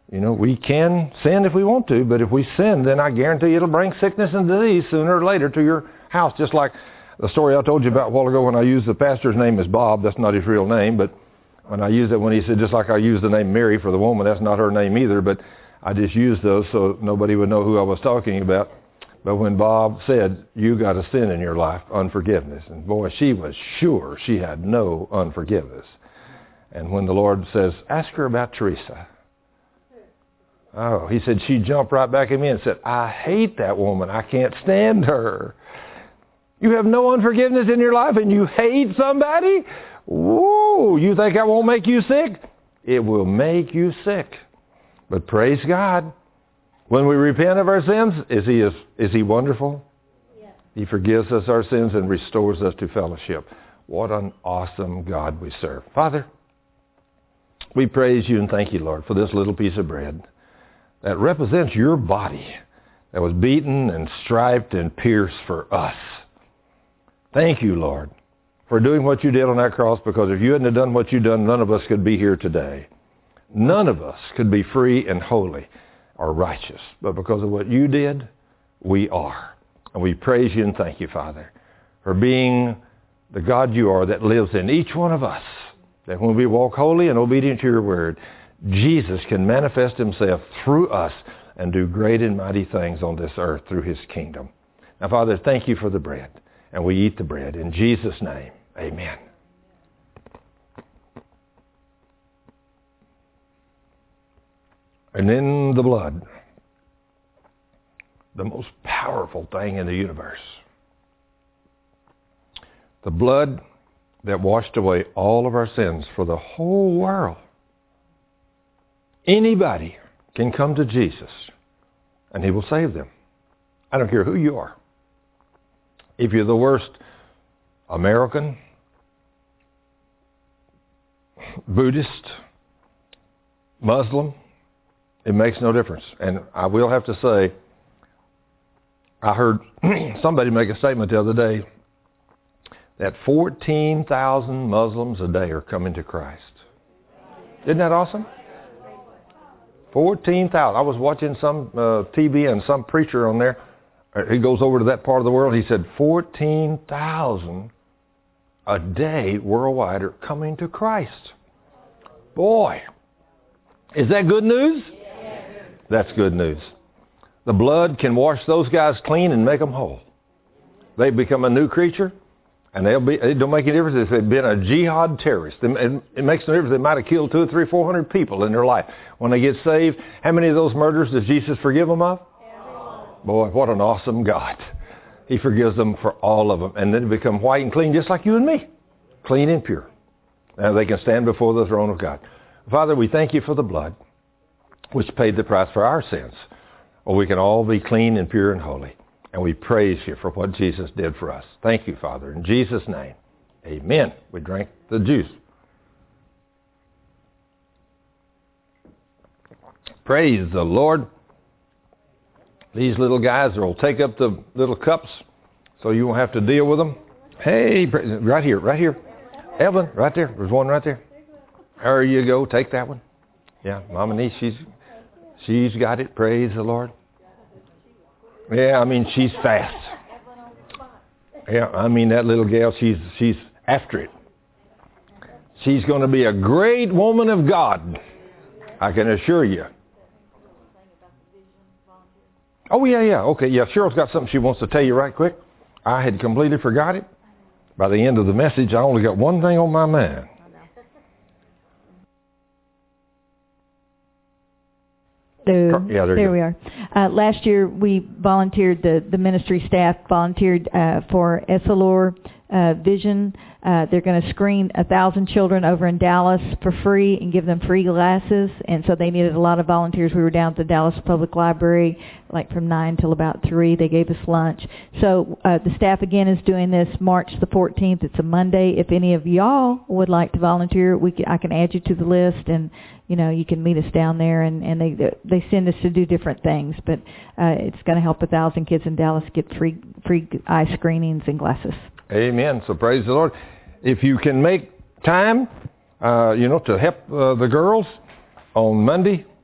You know, we can sin if we want to, but if we sin, then I guarantee it'll bring sickness and disease sooner or later to your house. Just like the story I told you about a while ago when I used the pastor's name as Bob. That's not his real name, but when I used it, when he said, just like I used the name Mary for the woman, that's not her name either, but I just used those so nobody would know who I was talking about. But when Bob said, you got a sin in your life, unforgiveness. And boy, she was sure she had no unforgiveness. And when the Lord says, ask her about Teresa. Oh, he said, she jumped right back at me and said, I hate that woman. I can't stand her. You have no unforgiveness in your life and you hate somebody? Whoa, you think that won't make you sick? It will make you sick. But praise God. When we repent of our sins, is He wonderful? Yes. He forgives us our sins and restores us to fellowship. What an awesome God we serve. Father, we praise you and thank you, Lord, for this little piece of bread that represents your body that was beaten and striped and pierced for us. Thank you, Lord, for doing what you did on that cross, because if you hadn't have done what you done, none of us could be here today. None of us could be free and holy or righteous. But because of what you did, we are. And we praise you and thank you, Father, for being the God you are that lives in each one of us. That when we walk holy and obedient to your word, Jesus can manifest himself through us and do great and mighty things on this earth through his kingdom. Now, Father, thank you for the bread. And we eat the bread. In Jesus' name, amen. And then the blood, the most powerful thing in the universe. The blood that washed away all of our sins for the whole world. Anybody can come to Jesus and he will save them. I don't care who you are. If you're the worst American, Buddhist, Muslim, it makes no difference. And I will have to say, I heard somebody make a statement the other day that 14,000 Muslims a day are coming to Christ. Isn't that awesome? 14,000. I was watching some TV and some preacher on there. He goes over to that part of the world. He said 14,000 a day worldwide are coming to Christ. Boy, is that good news? That's good news. The blood can wash those guys clean and make them whole. They become a new creature, and it don't make any difference if they've been a jihad terrorist. It makes no difference. They might have killed 200, 300, 400 people in their life. When they get saved, how many of those murders does Jesus forgive them of? Boy, what an awesome God. He forgives them for all of them. And then they become white and clean just like you and me. Clean and pure. Now they can stand before the throne of God. Father, we thank you for the blood which paid the price for our sins. Or we can all be clean and pure and holy. And we praise you for what Jesus did for us. Thank you, Father. In Jesus' name, amen. We drank the juice. Praise the Lord. These little guys will take up the little cups so you won't have to deal with them. Hey, right here. Evelyn, right there. There's one right there. There you go. Take that one. Yeah, Mama niece, she's got it. Praise the Lord. Yeah, I mean, she's fast. Yeah, I mean, that little gal, she's after it. She's going to be a great woman of God. I can assure you. Oh, yeah. Okay, yeah, Cheryl's got something she wants to tell you right quick. I had completely forgot it. By the end of the message, I only got one thing on my mind. There we are. Last year, we volunteered, the ministry staff volunteered for Essilor Vision. They're going to screen 1,000 children over in Dallas for free and give them free glasses. And so they needed a lot of volunteers. We were down at the Dallas Public Library, like from 9 till about 3. They gave us lunch. So the staff, again, is doing this March the 14th. It's a Monday. If any of y'all would like to volunteer, I can add you to the list, and you can meet us down there. And they send us to do different things. But it's going to help 1,000 kids in Dallas get free eye screenings and glasses. Amen. So praise the Lord. If you can make time, to help the girls on Monday,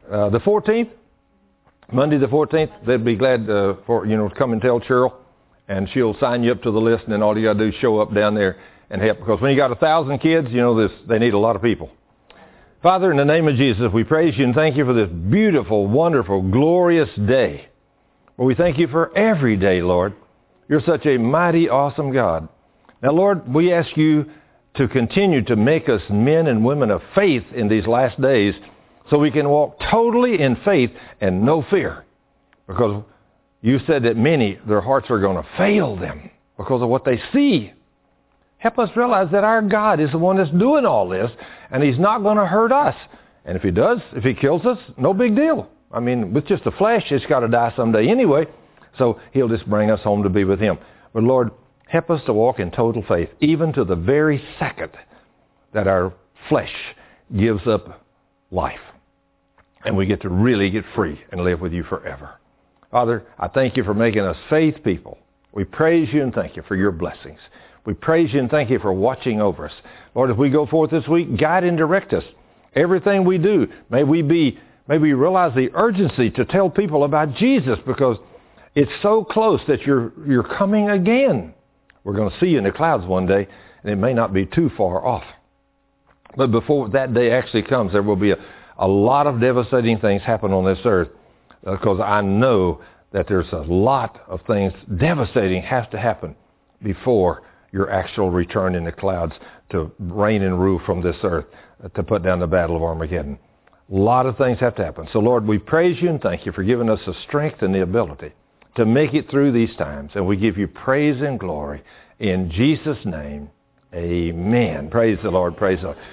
The 14th, Monday the 14th, they'd be glad to come and tell Cheryl, and she'll sign you up to the list, and then all you got to do is show up down there and help. Because when you got 1,000 kids, they need a lot of people. Father, in the name of Jesus, we praise you and thank you for this beautiful, wonderful, glorious day. Well, we thank you for every day, Lord. You're such a mighty, awesome God. Now, Lord, we ask you to continue to make us men and women of faith in these last days so we can walk totally in faith and no fear. Because you said that many, their hearts are going to fail them because of what they see. Help us realize that our God is the one that's doing all this, and he's not going to hurt us. And if he does, if he kills us, no big deal. I mean, with just the flesh, it's got to die someday anyway. So he'll just bring us home to be with him. But Lord, help us to walk in total faith, even to the very second that our flesh gives up life. And we get to really get free and live with you forever. Father, I thank you for making us faith people. We praise you and thank you for your blessings. We praise you and thank you for watching over us. Lord, as we go forth this week, guide and direct us. Everything we do, may we realize the urgency to tell people about Jesus, because it's so close that you're coming again. We're going to see you in the clouds one day, and it may not be too far off. But before that day actually comes, there will be a lot of devastating things happen on this earth, because I know that there's a lot of things devastating has to happen before your actual return in the clouds to reign and rule from this earth, to put down the battle of Armageddon. A lot of things have to happen. So, Lord, we praise you and thank you for giving us the strength and the ability to make it through these times. And we give you praise and glory in Jesus' name. Amen. Praise the Lord. Praise the Lord.